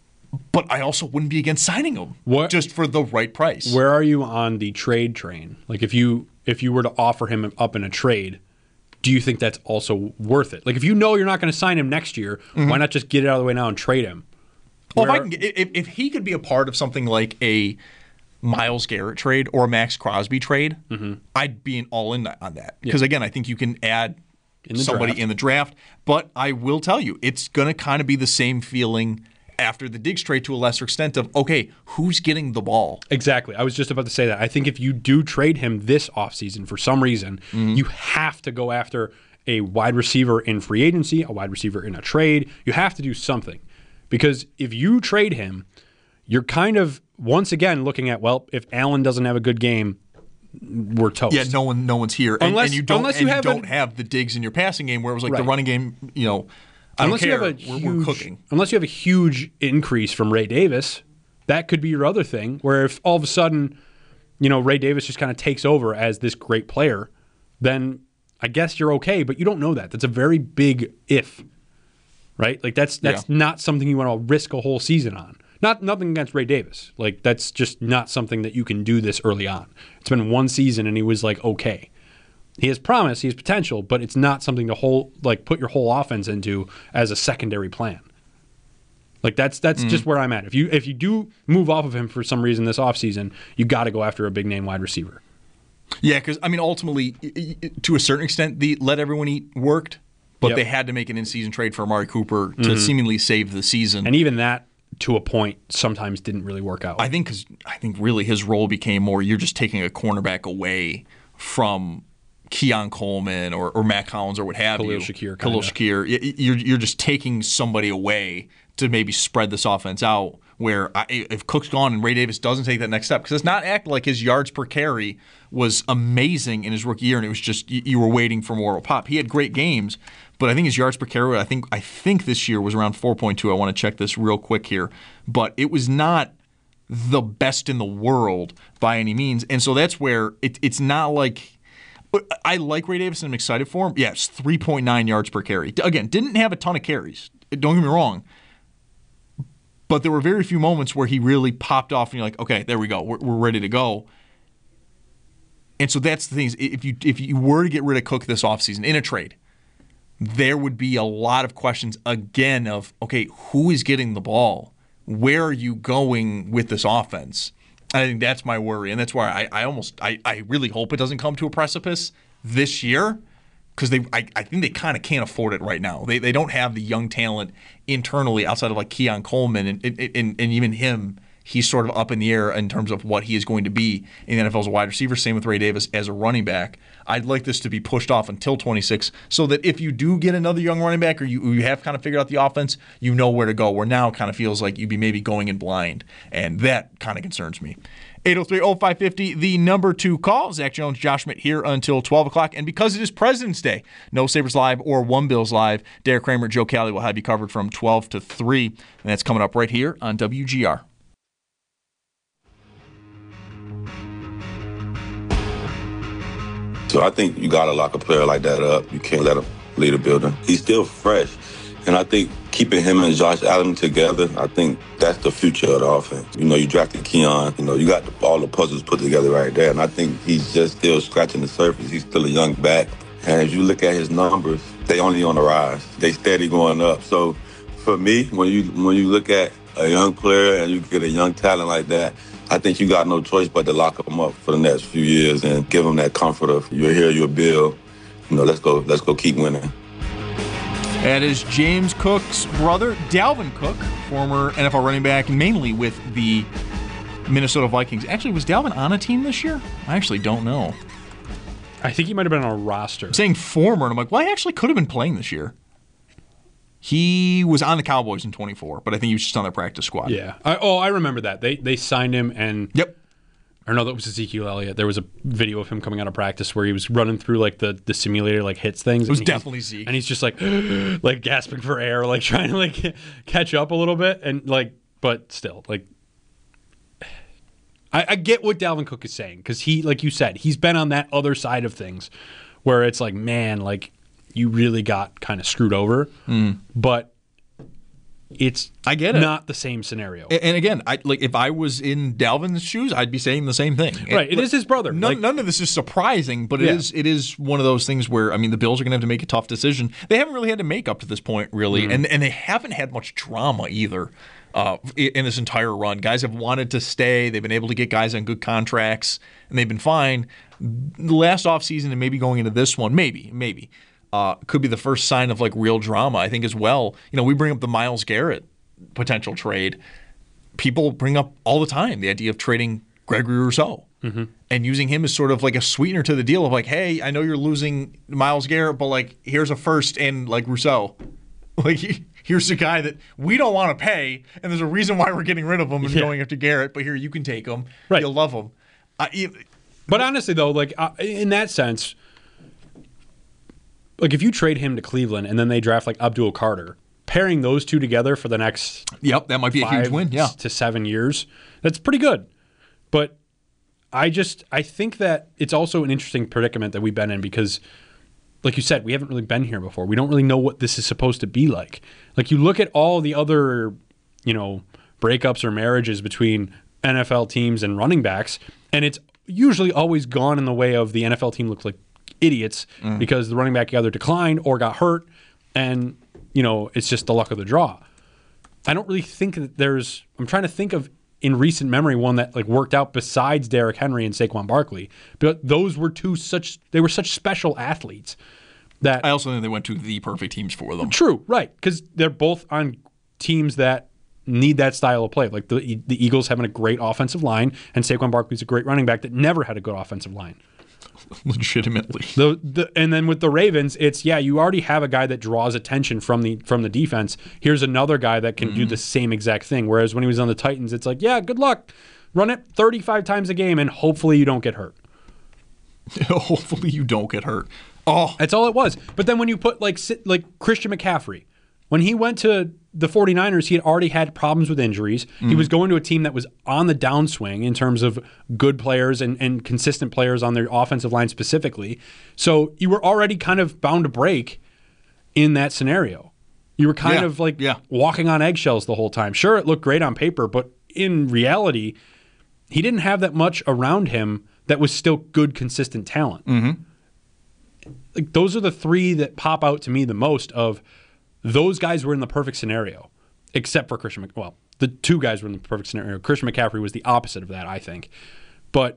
But I also wouldn't be against signing him What- just for the right price. Where are you on the trade train? Like if you if you were to offer him up in a trade, do you think that's also worth it? Like if you know you're not going to sign him next year, Mhm. why not just get it out of the way now and trade him? Well, if, I Where- can get, if if he could be a part of something like a Myles Garrett trade or a Max Crosby trade, Mhm. I'd be an all in on that. Yeah. Because again, I think you can add In the somebody draft. in the draft. But I will tell you, it's going to kind of be the same feeling after the Diggs trade to a lesser extent of, okay, who's getting the ball? Exactly. I was just about to say that. I think if you do trade him this offseason for some reason, Mm-hmm. you have to go after a wide receiver in free agency, a wide receiver in a trade. You have to do something. Because if you trade him, you're kind of once again looking at, well, if Allen doesn't have a good game, we're toast. Yeah, no one, no one's here, and, Unless- and you don't, unless and you you have don't a- have the Diggs in your passing game, where it was like the Right. running game. You know, I unless don't care. you have a we're, huge, we're cooking. Unless you have a huge increase from Ray Davis, that could be your other thing. Where if all of a sudden, you know, Ray Davis just kind of takes over as this great player, then I guess you're okay. But you don't know that. That's a very big if, right? Like that's that's Yeah. not something you want to risk a whole season on. Not nothing against Ray Davis. Like that's just not something that you can do this early on. It's been one season and he was like okay. He has promise, he has potential, but it's not something to whole like put your whole offense into as a secondary plan. Like that's that's Mm. just where I'm at. If you if you do move off of him for some reason this offseason, you got to go after a big name wide receiver. Yeah, because I mean, ultimately, y- y- to a certain extent, the let everyone eat worked, but Yep. they had to make an in-season trade for Amari Cooper to Mhm. seemingly save the season. And even that, to a point, sometimes didn't really work out. I think because I think really his role became more you're just taking a cornerback away from Keon Coleman or, or Matt Collins or what have Khalil you. Shakir, Khalil kinda. Shakir. Y- y- You're you're just taking somebody away to maybe spread this offense out. Where I, if Cook's gone and Ray Davis doesn't take that next step, because it's not acting like his yards per carry was amazing in his rookie year, and it was just you, you were waiting for more of a pop. He had great games, but I think his yards per carry, I think I think this year was around four point two. I want to check this real quick here, but it was not the best in the world by any means, and so that's where it, it's not like. I like Ray Davis and I'm excited for him. Yes, three point nine yards per carry. Again, didn't have a ton of carries. Don't get me wrong. But there were very few moments where he really popped off and you're like, okay, there we go. We're, we're ready to go. And so that's the thing. Is if you if you were to get rid of Cook this offseason in a trade, there would be a lot of questions again of, okay, who is getting the ball? Where are you going with this offense? I think that's my worry. And that's why I, I almost I, I really hope it doesn't come to a precipice this year. Because they, I, I think they kind of can't afford it right now. They they don't have the young talent internally outside of like Keon Coleman and and, and, and even him. He's sort of up in the air in terms of what he is going to be in the N F L as a wide receiver. Same with Ray Davis as a running back. I'd like this to be pushed off until twenty-six so that if you do get another young running back or you, you have kind of figured out the offense, you know where to go. Where now it kind of feels like you'd be maybe going in blind. And that kind of concerns me. eight oh three oh five five oh, the number two call. Zach Jones, Josh Schmidt here until twelve o'clock. And because it is President's Day, no Sabres Live or One Bills Live, Derek Kramer, Joe Cali will have you covered from twelve to three. And that's coming up right here on W G R. So I think you got to lock a player like that up. You can't let him lead a building. He's still fresh. And I think keeping him and Josh Allen together, I think that's the future of the offense. You know, you drafted Keon. You know, you got the, all the puzzles put together right there. And I think he's just still scratching the surface. He's still a young back. And as you look at his numbers, they only on the rise. They steady going up. So for me, when you when you look at a young player and you get a young talent like that, I think you got no choice but to lock them up for the next few years and give them that comfort of you're here, you're Bill. You know, let's go, let's go keep winning. That is James Cook's brother, Dalvin Cook, former N F L running back, mainly with the Minnesota Vikings. Actually, was Dalvin on a team this year? I actually don't know. I think he might have been on a roster. I'm saying former, and I'm like, well, he actually could have been playing this year. He was on the Cowboys in twenty-four, but I think he was just on their practice squad. Yeah. I, oh, I remember that. They they signed him, and yep. Or no, that was Ezekiel Elliott. There was a video of him coming out of practice where he was running through like the, the simulator, like hits things. It was and definitely Zeke, and he's just like, like gasping for air, like trying to like catch up a little bit, and like, but still, like, I, I get what Dalvin Cook is saying because he, like you said, he's been on that other side of things, where it's like, man, like you really got kind of screwed over, mm. but. It's I get it. Not the same scenario. And, and again, I like if I was in Dalvin's shoes, I'd be saying the same thing. Right. It, it is his brother. None, like, none of this is surprising, but it yeah. is it is one of those things where I mean the Bills are going to have to make a tough decision. They haven't really had to make up to this point, really, mm-hmm. and and they haven't had much drama either uh, in this entire run. Guys have wanted to stay. They've been able to get guys on good contracts, and they've been fine. The last offseason and maybe going into this one, maybe, maybe uh, could be the first sign of like real drama. I think as well. You know, we bring up the Myles Garrett potential trade. People bring up all the time the idea of trading Gregory Rousseau mm-hmm. and using him as sort of like a sweetener to the deal of like, hey, I know you're losing Myles Garrett, but like here's a first and like Rousseau. Like here's a guy that we don't want to pay, and there's a reason why we're getting rid of him and yeah. going after Garrett. But here you can take him. Right. You'll love him. Uh, you, but honestly, though, like uh, in that sense, like if you trade him to Cleveland and then they draft like Abdul Carter. Pairing those two together for the next yep, that might be a huge win. Yeah, to seven years, that's pretty good. But I just I think that it's also an interesting predicament that we've been in because, like you said, we haven't really been here before. We don't really know what this is supposed to be like. Like you look at all the other, you know, breakups or marriages between N F L teams and running backs, and it's usually always gone in the way of the N F L team looks like idiots mm. because the running back either declined or got hurt, and you know, it's just the luck of the draw. I don't really think that there's – I'm trying to think of, in recent memory, one that like worked out besides Derrick Henry and Saquon Barkley. But those were two such – they were such special athletes that – I also think they went to the perfect teams for them. True, right, because they're both on teams that need that style of play. Like the the Eagles having a great offensive line, and Saquon Barkley's a great running back that never had a good offensive line. Legitimately. The, the, and then with the Ravens, it's, yeah, you already have a guy that draws attention from the from the defense. Here's another guy that can mm-hmm. do the same exact thing. Whereas when he was on the Titans, it's like, yeah, good luck. Run it thirty-five times a game, and hopefully you don't get hurt. Hopefully you don't get hurt. Oh, that's all it was. But then when you put like like Christian McCaffrey, when he went to the 49ers, he had already had problems with injuries. Mm-hmm. He was going to a team that was on the downswing in terms of good players and, and consistent players on their offensive line specifically. So you were already kind of bound to break in that scenario. You were kind yeah. of like yeah. walking on eggshells the whole time. Sure, it looked great on paper, but in reality, he didn't have that much around him that was still good, consistent talent. Mm-hmm. Like those are the three that pop out to me the most of those guys were in the perfect scenario, except for Christian McCaffrey. Well, the two guys were in the perfect scenario. Christian McCaffrey was the opposite of that, I think. But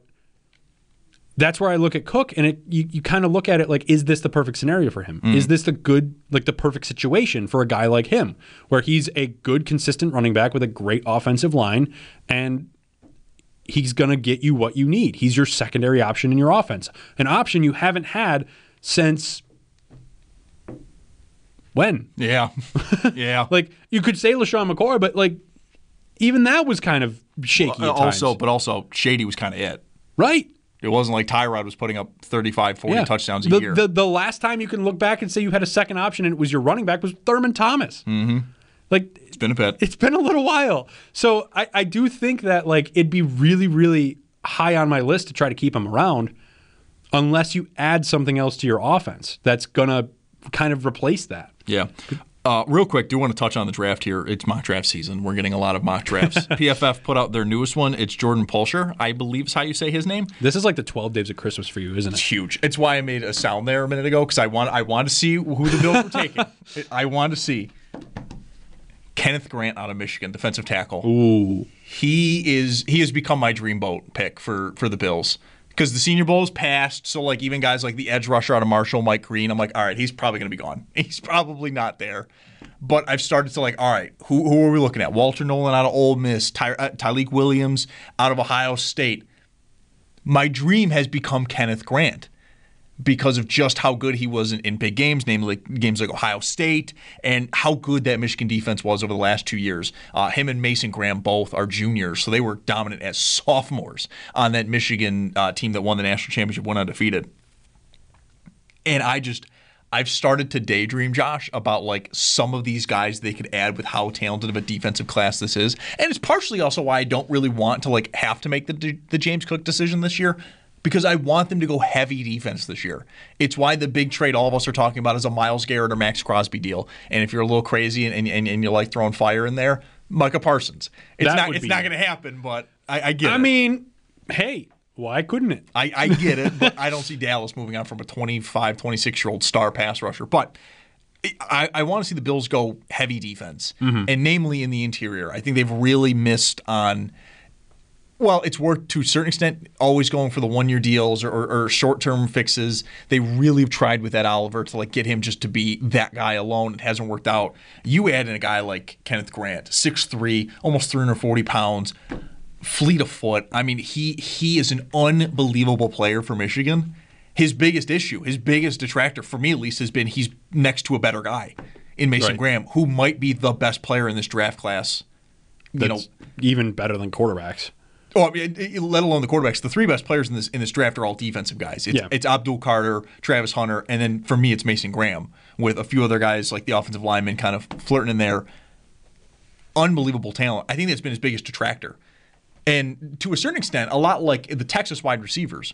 that's where I look at Cook, and it, you, you kind of look at it like, is this the perfect scenario for him? Mm. Is this the good, like the perfect situation for a guy like him, where he's a good, consistent running back with a great offensive line, and he's going to get you what you need. He's your secondary option in your offense, an option you haven't had since when? Yeah. Yeah. Like, you could say LaShawn McCoy, but, like, even that was kind of shaky well, at times. Also, but also, Shady was kind of it. Right. It wasn't like Tyrod was putting up thirty-five, forty yeah. touchdowns a the, year. The, the last time you can look back and say you had a second option and it was your running back was Thurman Thomas. Mm-hmm. Like, it's been a bit. It's been a little while. So I, I do think that, like, it'd be really, really high on my list to try to keep him around unless you add something else to your offense that's going to kind of replace that. Yeah. Uh, real quick, do want to touch on the draft here. It's mock draft season. We're getting a lot of mock drafts. P F F put out their newest one. It's Jordan Pulsher, I believe is how you say his name. This is like the twelve days of Christmas for you, isn't it? It's huge. It's why I made a sound there a minute ago, because I want I want to see who the Bills were taking. I want to see Kenneth Grant out of Michigan, defensive tackle. Ooh. He is he has become my dream boat pick for, for the Bills. Because the Senior Bowl is passed, so like even guys like the edge rusher out of Marshall, Mike Green, I'm like, all right, he's probably going to be gone. He's probably not there. But I've started to like, all right, who who are we looking at? Walter Nolan out of Ole Miss, Ty, uh, Tyleik Williams out of Ohio State. My dream has become Kenneth Grant. because of just how good he was in, in big games, namely games like Ohio State, and how good that Michigan defense was over the last two years. Uh, him and Mason Graham both are juniors, so they were dominant as sophomores on that Michigan uh, team that won the national championship, went undefeated. And I just, I've started to daydream, Josh, about like some of these guys they could add with how talented of a defensive class this is. And it's partially also why I don't really want to like have to make the the James Cook decision this year, because I want them to go heavy defense this year. It's why the big trade all of us are talking about is a Myles Garrett or Max Crosby deal. And if you're a little crazy and and, and you like throwing fire in there, Micah Parsons. It's That not would it's be- not going to happen, but I, I get I it. mean, hey, why couldn't it? I, I get it, but I don't see Dallas moving on from a twenty-five, twenty-six-year-old star pass rusher. But I, I want to see the Bills go heavy defense, Mhm. and namely in the interior. I think they've really missed on – well, it's worked to a certain extent, always going for the one-year deals or, or, or short-term fixes. They really have tried with Ed Oliver to like get him just to be that guy alone. It hasn't worked out. You add in a guy like Kenneth Grant, six three, almost three hundred forty pounds, fleet of foot. I mean, he he is an unbelievable player for Michigan. His biggest issue, his biggest detractor, for me at least, has been he's next to a better guy in Mason Right. Graham, who might be the best player in this draft class. You That's know, even better than quarterbacks. Oh, I mean, it- it- let alone the quarterbacks. The three best players in this in this draft are all defensive guys. It's, Yeah. it's Abdul Carter, Travis Hunter, and then for me, it's Mason Graham with a few other guys like the offensive linemen kind of flirting in there. Unbelievable talent. I think that's been his biggest detractor. And to a certain extent, a lot like the Texas wide receivers.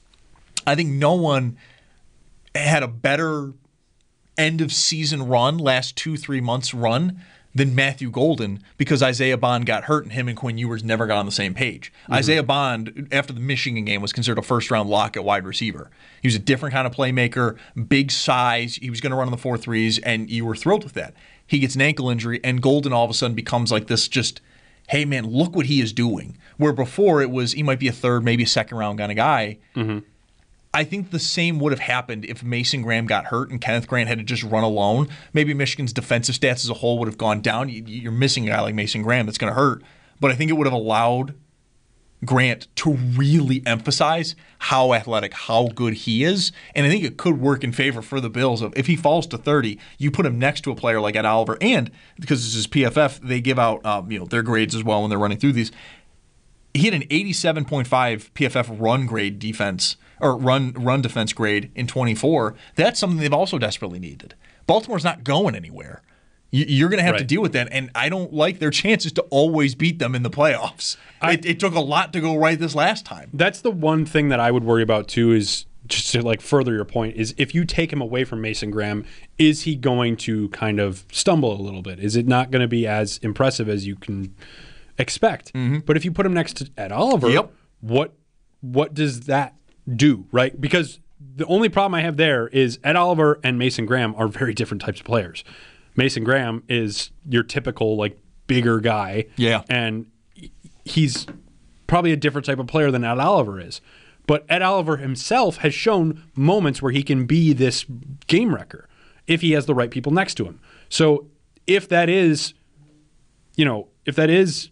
I think no one had a better end of season run, last two, three months run, than Matthew Golden, because Isaiah Bond got hurt and him and Quinn Ewers never got on the same page. Mm-hmm. Isaiah Bond, after the Michigan game, was considered a first-round lock at wide receiver. He was a different kind of playmaker, big size. He was going to run on the four threes, and you were thrilled with that. He gets an ankle injury, and Golden all of a sudden becomes like this just, hey, man, look what he is doing. Where before it was he might be a third, maybe a second-round kind of guy. Mm-hmm. I think the same would have happened if Mason Graham got hurt and Kenneth Grant had to just run alone. Maybe Michigan's defensive stats as a whole would have gone down. You- You're missing a guy like Mason Graham that's going to hurt. But I think it would have allowed Grant to really emphasize how athletic, how good he is. And I think it could work in favor for the Bills. Of if he falls to thirty, you put him next to a player like Ed Oliver. And because this is P F F, they give out um, you know their grades as well when they're running through these. He had an eighty-seven point five P F F run grade defense or run run defense grade in twenty-four. That's something they've also desperately needed. Baltimore's not going anywhere. You- You're going to have to Right. deal with that, and I don't like their chances to always beat them in the playoffs. It, it took a lot to go right this last time. That's the one thing that I would worry about too. Is just to like further your point, is if you take him away from Mason Graham, is he going to kind of stumble a little bit? Is it not going to be as impressive as you can expect? But if you put him next to Ed Oliver, Yep. what what does that do, right? Because the only problem I have there is Ed Oliver and Mason Graham are very different types of players. Mason Graham is your typical like bigger guy, Yeah. and he's probably a different type of player than Ed Oliver is. But Ed Oliver himself has shown moments where he can be this game wrecker if he has the right people next to him. So if that is, you know, if that is,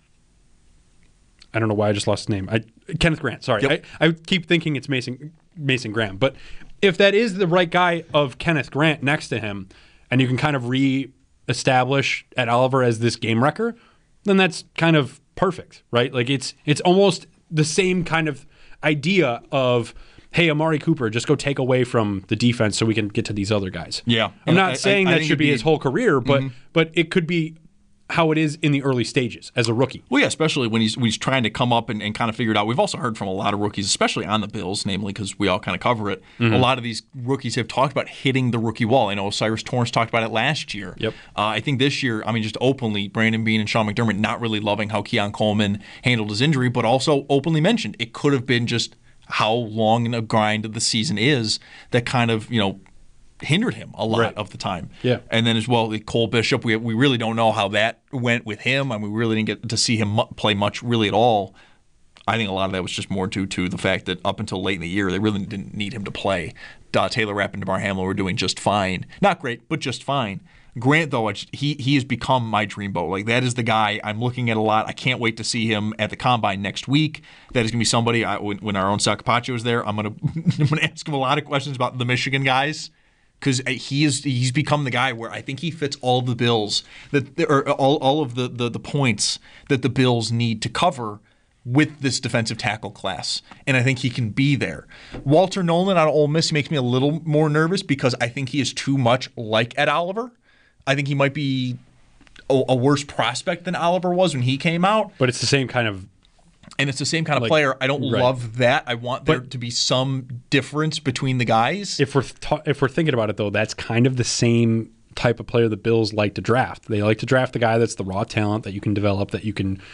I don't know why I just lost his name. I, Kenneth Grant, sorry. Yep. I, I keep thinking it's Mason Mason Graham. But if that is the right guy of Kenneth Grant next to him, and you can kind of re-establish Ed Oliver as this game wrecker, then that's kind of perfect, right? Like it's it's almost the same kind of idea of, hey, Amari Cooper, just go take away from the defense so we can get to these other guys. Yeah. I'm And not I- saying I- I that think should it'd be be- his whole career, but Mhm. but it could be how it is in the early stages as a rookie. Well, yeah, especially when he's when he's trying to come up and, and kind of figure it out. We've also heard from a lot of rookies, especially on the Bills, namely because we all kind of cover it. Mhm. A lot of these rookies have talked about hitting the rookie wall. I know Cyrus Torrance talked about it last year. Yep. Uh, I think this year, I mean, just openly, Brandon Beane and Sean McDermott not really loving how Keon Coleman handled his injury, but also openly mentioned it could have been just how long a grind of the season is that kind of, you know, hindered him a lot Right. of the time. Yeah. And then as well, like Cole Bishop, we we really don't know how that went with him. I mean, we really didn't get to see him mu- play much really at all. I think a lot of that was just more due to the fact that up until late in the year, they really didn't need him to play. Uh, Taylor Rapp and DeMar Hamlin were doing just fine. Not great, but just fine. Grant, though, he he has become my dreamboat. Like, that is the guy I'm looking at a lot. I can't wait to see him at the Combine next week. That is going to be somebody, I, when, when our own Sacapaccio is there, I'm going to I'm going to ask him a lot of questions about the Michigan guys, because he is he's become the guy where I think he fits all the bills, that or all, all of the, the, the points that the Bills need to cover with this defensive tackle class, and I think he can be there. Walter Nolan out of Ole Miss makes me a little more nervous because I think he is too much like Ed Oliver. I think he might be a, a worse prospect than Oliver was when he came out. But it's the same kind of... And it's the same kind of like, player. I don't right. love that. I want there but, to be some difference between the guys. If we're ta- if we're thinking about it, though, that's kind of the same type of player the Bills like to draft. They like to draft the guy that's the raw talent that you can develop, that you can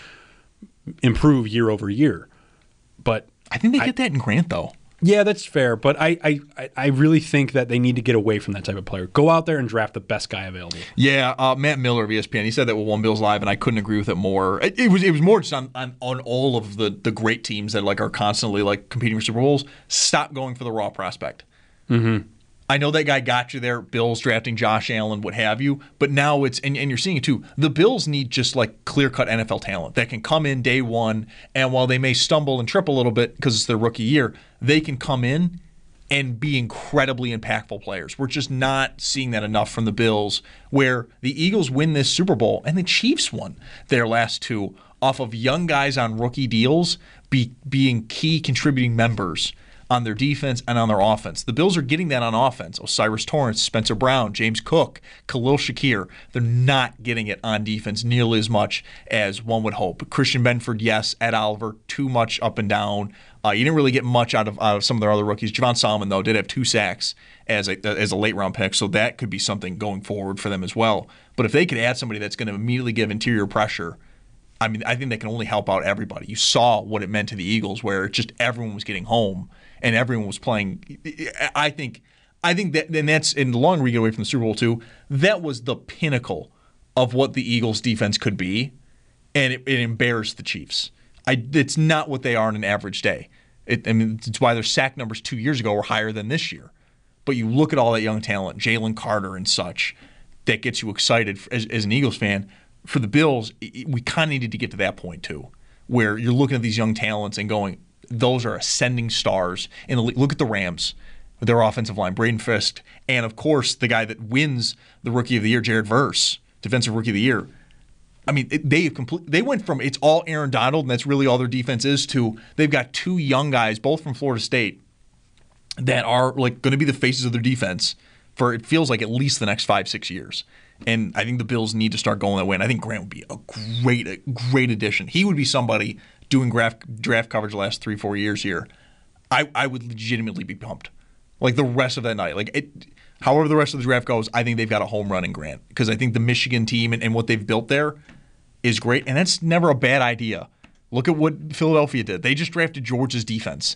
improve year over year. But I think they I, get that in Grant, though. Yeah, that's fair. But I, I, I really think that they need to get away from that type of player. Go out there and draft the best guy available. Yeah, uh, Matt Miller of E S P N, he said that with One Bills Live, and I couldn't agree with it more. It, it was it was more just on, on, on all of the, the great teams that like are constantly like competing for Super Bowls. Stop going for the raw prospect. Mm-hmm. I know that guy got you there, Bills drafting Josh Allen, what have you, but now it's, and, and you're seeing it too, the Bills need just like clear-cut N F L talent that can come in day one, and while they may stumble and trip a little bit because it's their rookie year, they can come in and be incredibly impactful players. We're just not seeing that enough from the Bills, where the Eagles win this Super Bowl and the Chiefs won their last two off of young guys on rookie deals be, being key contributing members on their defense and on their offense. The Bills are getting that on offense. Osiris Torrance, Spencer Brown, James Cook, Khalil Shakir. They're not getting it on defense nearly as much as one would hope. Christian Benford, yes. Ed Oliver, too much up and down. Uh, you didn't really get much out of, out of some of their other rookies. Javon Solomon, though, did have two sacks as a, as a late-round pick, so that could be something going forward for them as well. But if they could add somebody that's going to immediately give interior pressure, I mean, I think they can only help out everybody. You saw what it meant to the Eagles, where just everyone was getting home and everyone was playing. I think, I think that, and that's in the longer we get away from the Super Bowl too. That was the pinnacle of what the Eagles' defense could be, and it, it embarrassed the Chiefs. I, it's not what they are on an average day. It, I mean, it's why their sack numbers two years ago were higher than this year. But you look at all that young talent, Jalen Carter and such, that gets you excited as, as an Eagles fan. For the Bills, we kind of needed to get to that point too, where you're looking at these young talents and going, those are ascending stars in the league. Look at the Rams, their offensive line, Braden Fisk, and of course the guy that wins the Rookie of the Year, Jared Verse, Defensive Rookie of the Year. I mean, they complete, they went from it's all Aaron Donald and that's really all their defense is to they've got two young guys, both from Florida State, that are like going to be the faces of their defense for it feels like at least the next five, six years. And I think the Bills need to start going that way. And I think Grant would be a great, a great addition. He would be somebody doing draft, draft coverage the last three, four years here. I, I would legitimately be pumped. Like the rest of that night. Like it, however the rest of the draft goes, I think they've got a home run in Grant. Because I think the Michigan team and, and what they've built there is great. And that's never a bad idea. Look at what Philadelphia did. They just drafted Georgia's defense.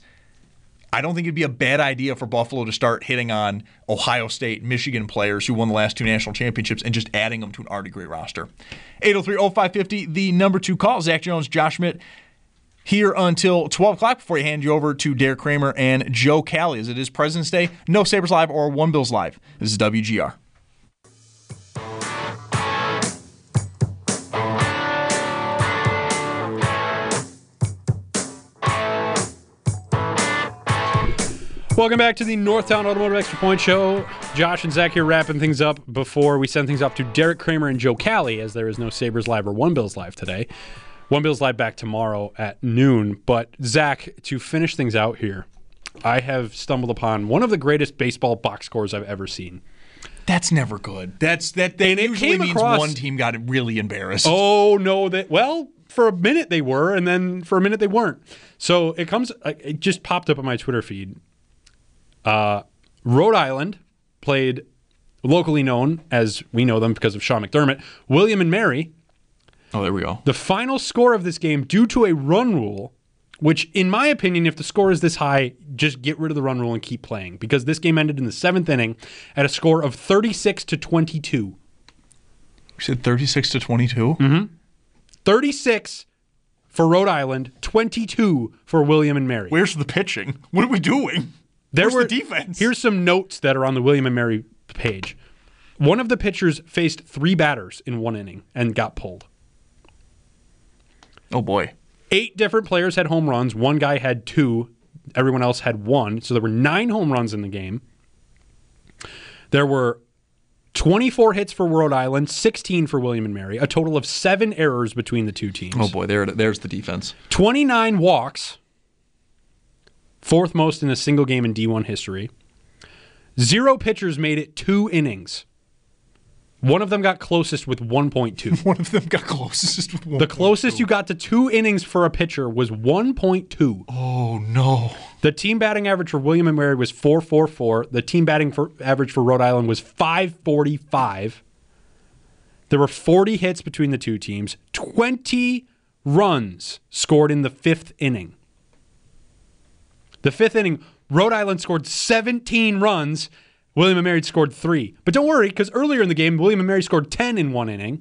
I don't think it'd be a bad idea for Buffalo to start hitting on Ohio State, Michigan players who won the last two national championships and just adding them to an already great roster. eight oh three oh five five oh, the number two call. Zach Jones, Josh Schmidt here until twelve o'clock before I hand you over to Derek Kramer and Joe Cali. As it is President's Day, no Sabres Live or One Bills Live. This is W G R. Welcome back to the Northtown Automotive Extra Point Show. Josh and Zach here wrapping things up before we send things off to Derek Kramer and Joe Cali, as there is no Sabres Live or One Bills Live today. One Bills Live back tomorrow at noon. But Zach, to finish things out here, I have stumbled upon one of the greatest baseball box scores I've ever seen. That's never good. That's that. That usually means across, one team got really embarrassed. Oh no! That well, for a minute they were, and then for a minute they weren't. So it comes. It just popped up on my Twitter feed. Uh, Rhode Island played locally known as we know them because of Sean McDermott, William and Mary. Oh, there we go. The final score of this game, due to a run rule, which in my opinion, if the score is this high, just get rid of the run rule and keep playing, because this game ended in the seventh inning at a score of thirty-six to twenty-two. You said thirty-six to twenty-two? Mm-hmm. thirty-six for Rhode Island, twenty-two for William and Mary. Where's the pitching? What are we doing? There Where's were, the defense? Here's some notes that are on the William and Mary page. One of the pitchers faced three batters in one inning and got pulled. Oh, boy. Eight different players had home runs. One guy had two. Everyone else had one. So there were nine home runs in the game. There were twenty-four hits for Rhode Island, sixteen for William and Mary, a total of seven errors between the two teams. Oh, boy. There, there's the defense. twenty-nine walks, fourth most in a single game in D one history. Zero pitchers made it two innings. One of them got closest with one point two. One of them got closest with one point two. The closest you got to two innings for a pitcher was one point two. Oh, no. The team batting average for William and Mary was four forty-four. The team batting for, average for Rhode Island was five forty-five. There were forty hits between the two teams. twenty runs scored in the fifth inning. The fifth inning, Rhode Island scored seventeen runs. William and Mary scored three. But don't worry, because earlier in the game, William and Mary scored ten in one inning.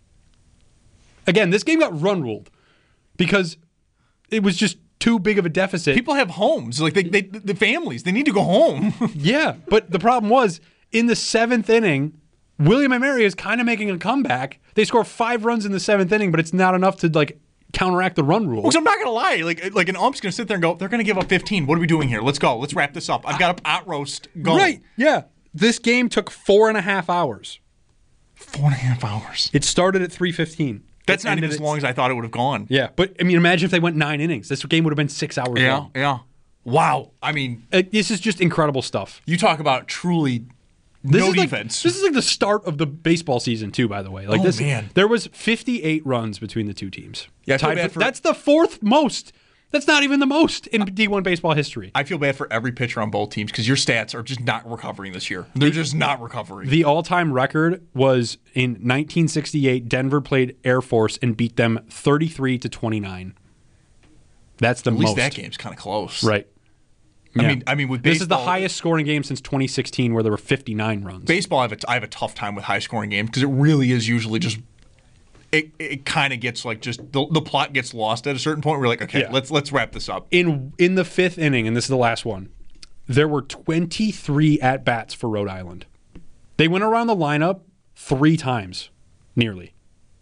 Again, this game got run ruled because it was just too big of a deficit. People have homes. Like, they, they, the families, they need to go home. Yeah, but the problem was, in the seventh inning, William and Mary is kind of making a comeback. They score five runs in the seventh inning, but it's not enough to, like, counteract the run rule. Because I'm not going to lie. Like, like an ump's going to sit there and go, they're going to give up fifteen. What are we doing here? Let's go. Let's wrap this up. I've got a pot roast going. Right, yeah. This game took four and a half hours. Four and a half hours. It started at three fifteen. That's not even as long as I thought it would have gone. Yeah, but, I mean, imagine if they went nine innings. This game would have been six hours yeah, long. Yeah, yeah. Wow. I mean. Uh, this is just incredible stuff. You talk about truly this no is defense. Like, this is like the start of the baseball season, too, by the way. Like oh, this, man. There was fifty-eight runs between the two teams. Yeah, I feel Tied bad for, for, that's the fourth most. That's not even the most in D one baseball history. I feel bad for every pitcher on both teams because your stats are just not recovering this year. They're just not recovering. The all-time record was in nineteen sixty-eight. Denver played Air Force and beat them thirty-three to twenty-nine. That's the At most. least that game's kind of close, right? I Yeah. mean, I mean, with baseball, this is the highest scoring game since twenty sixteen, where there were fifty-nine runs. Baseball, I have a, I have a tough time with high scoring games because it really is usually just. It, it kind of gets like just the, the plot gets lost at a certain point. We're like, okay, Yeah. let's let's wrap this up. In in the fifth inning, and this is the last one, there were twenty-three at bats for Rhode Island. They went around the lineup three times, nearly.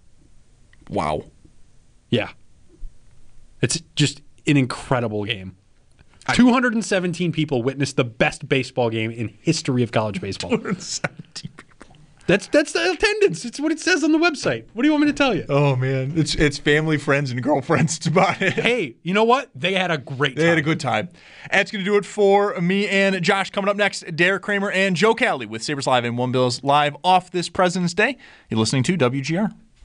Wow. Yeah, it's just an incredible game. two hundred seventeen people witnessed the best baseball game in history of college baseball. two hundred seventeen people. That's that's the attendance. It's what it says on the website. What do you want me to tell you? Oh man, it's it's family, friends, and girlfriends. It's about it. Hey, you know what? They had a great time. They had a good time. That's going to do it for me and Josh. Coming up next, Derek Kramer and Joe Cowley with Sabres Live and One Bills Live off this President's Day. You're listening to W G R.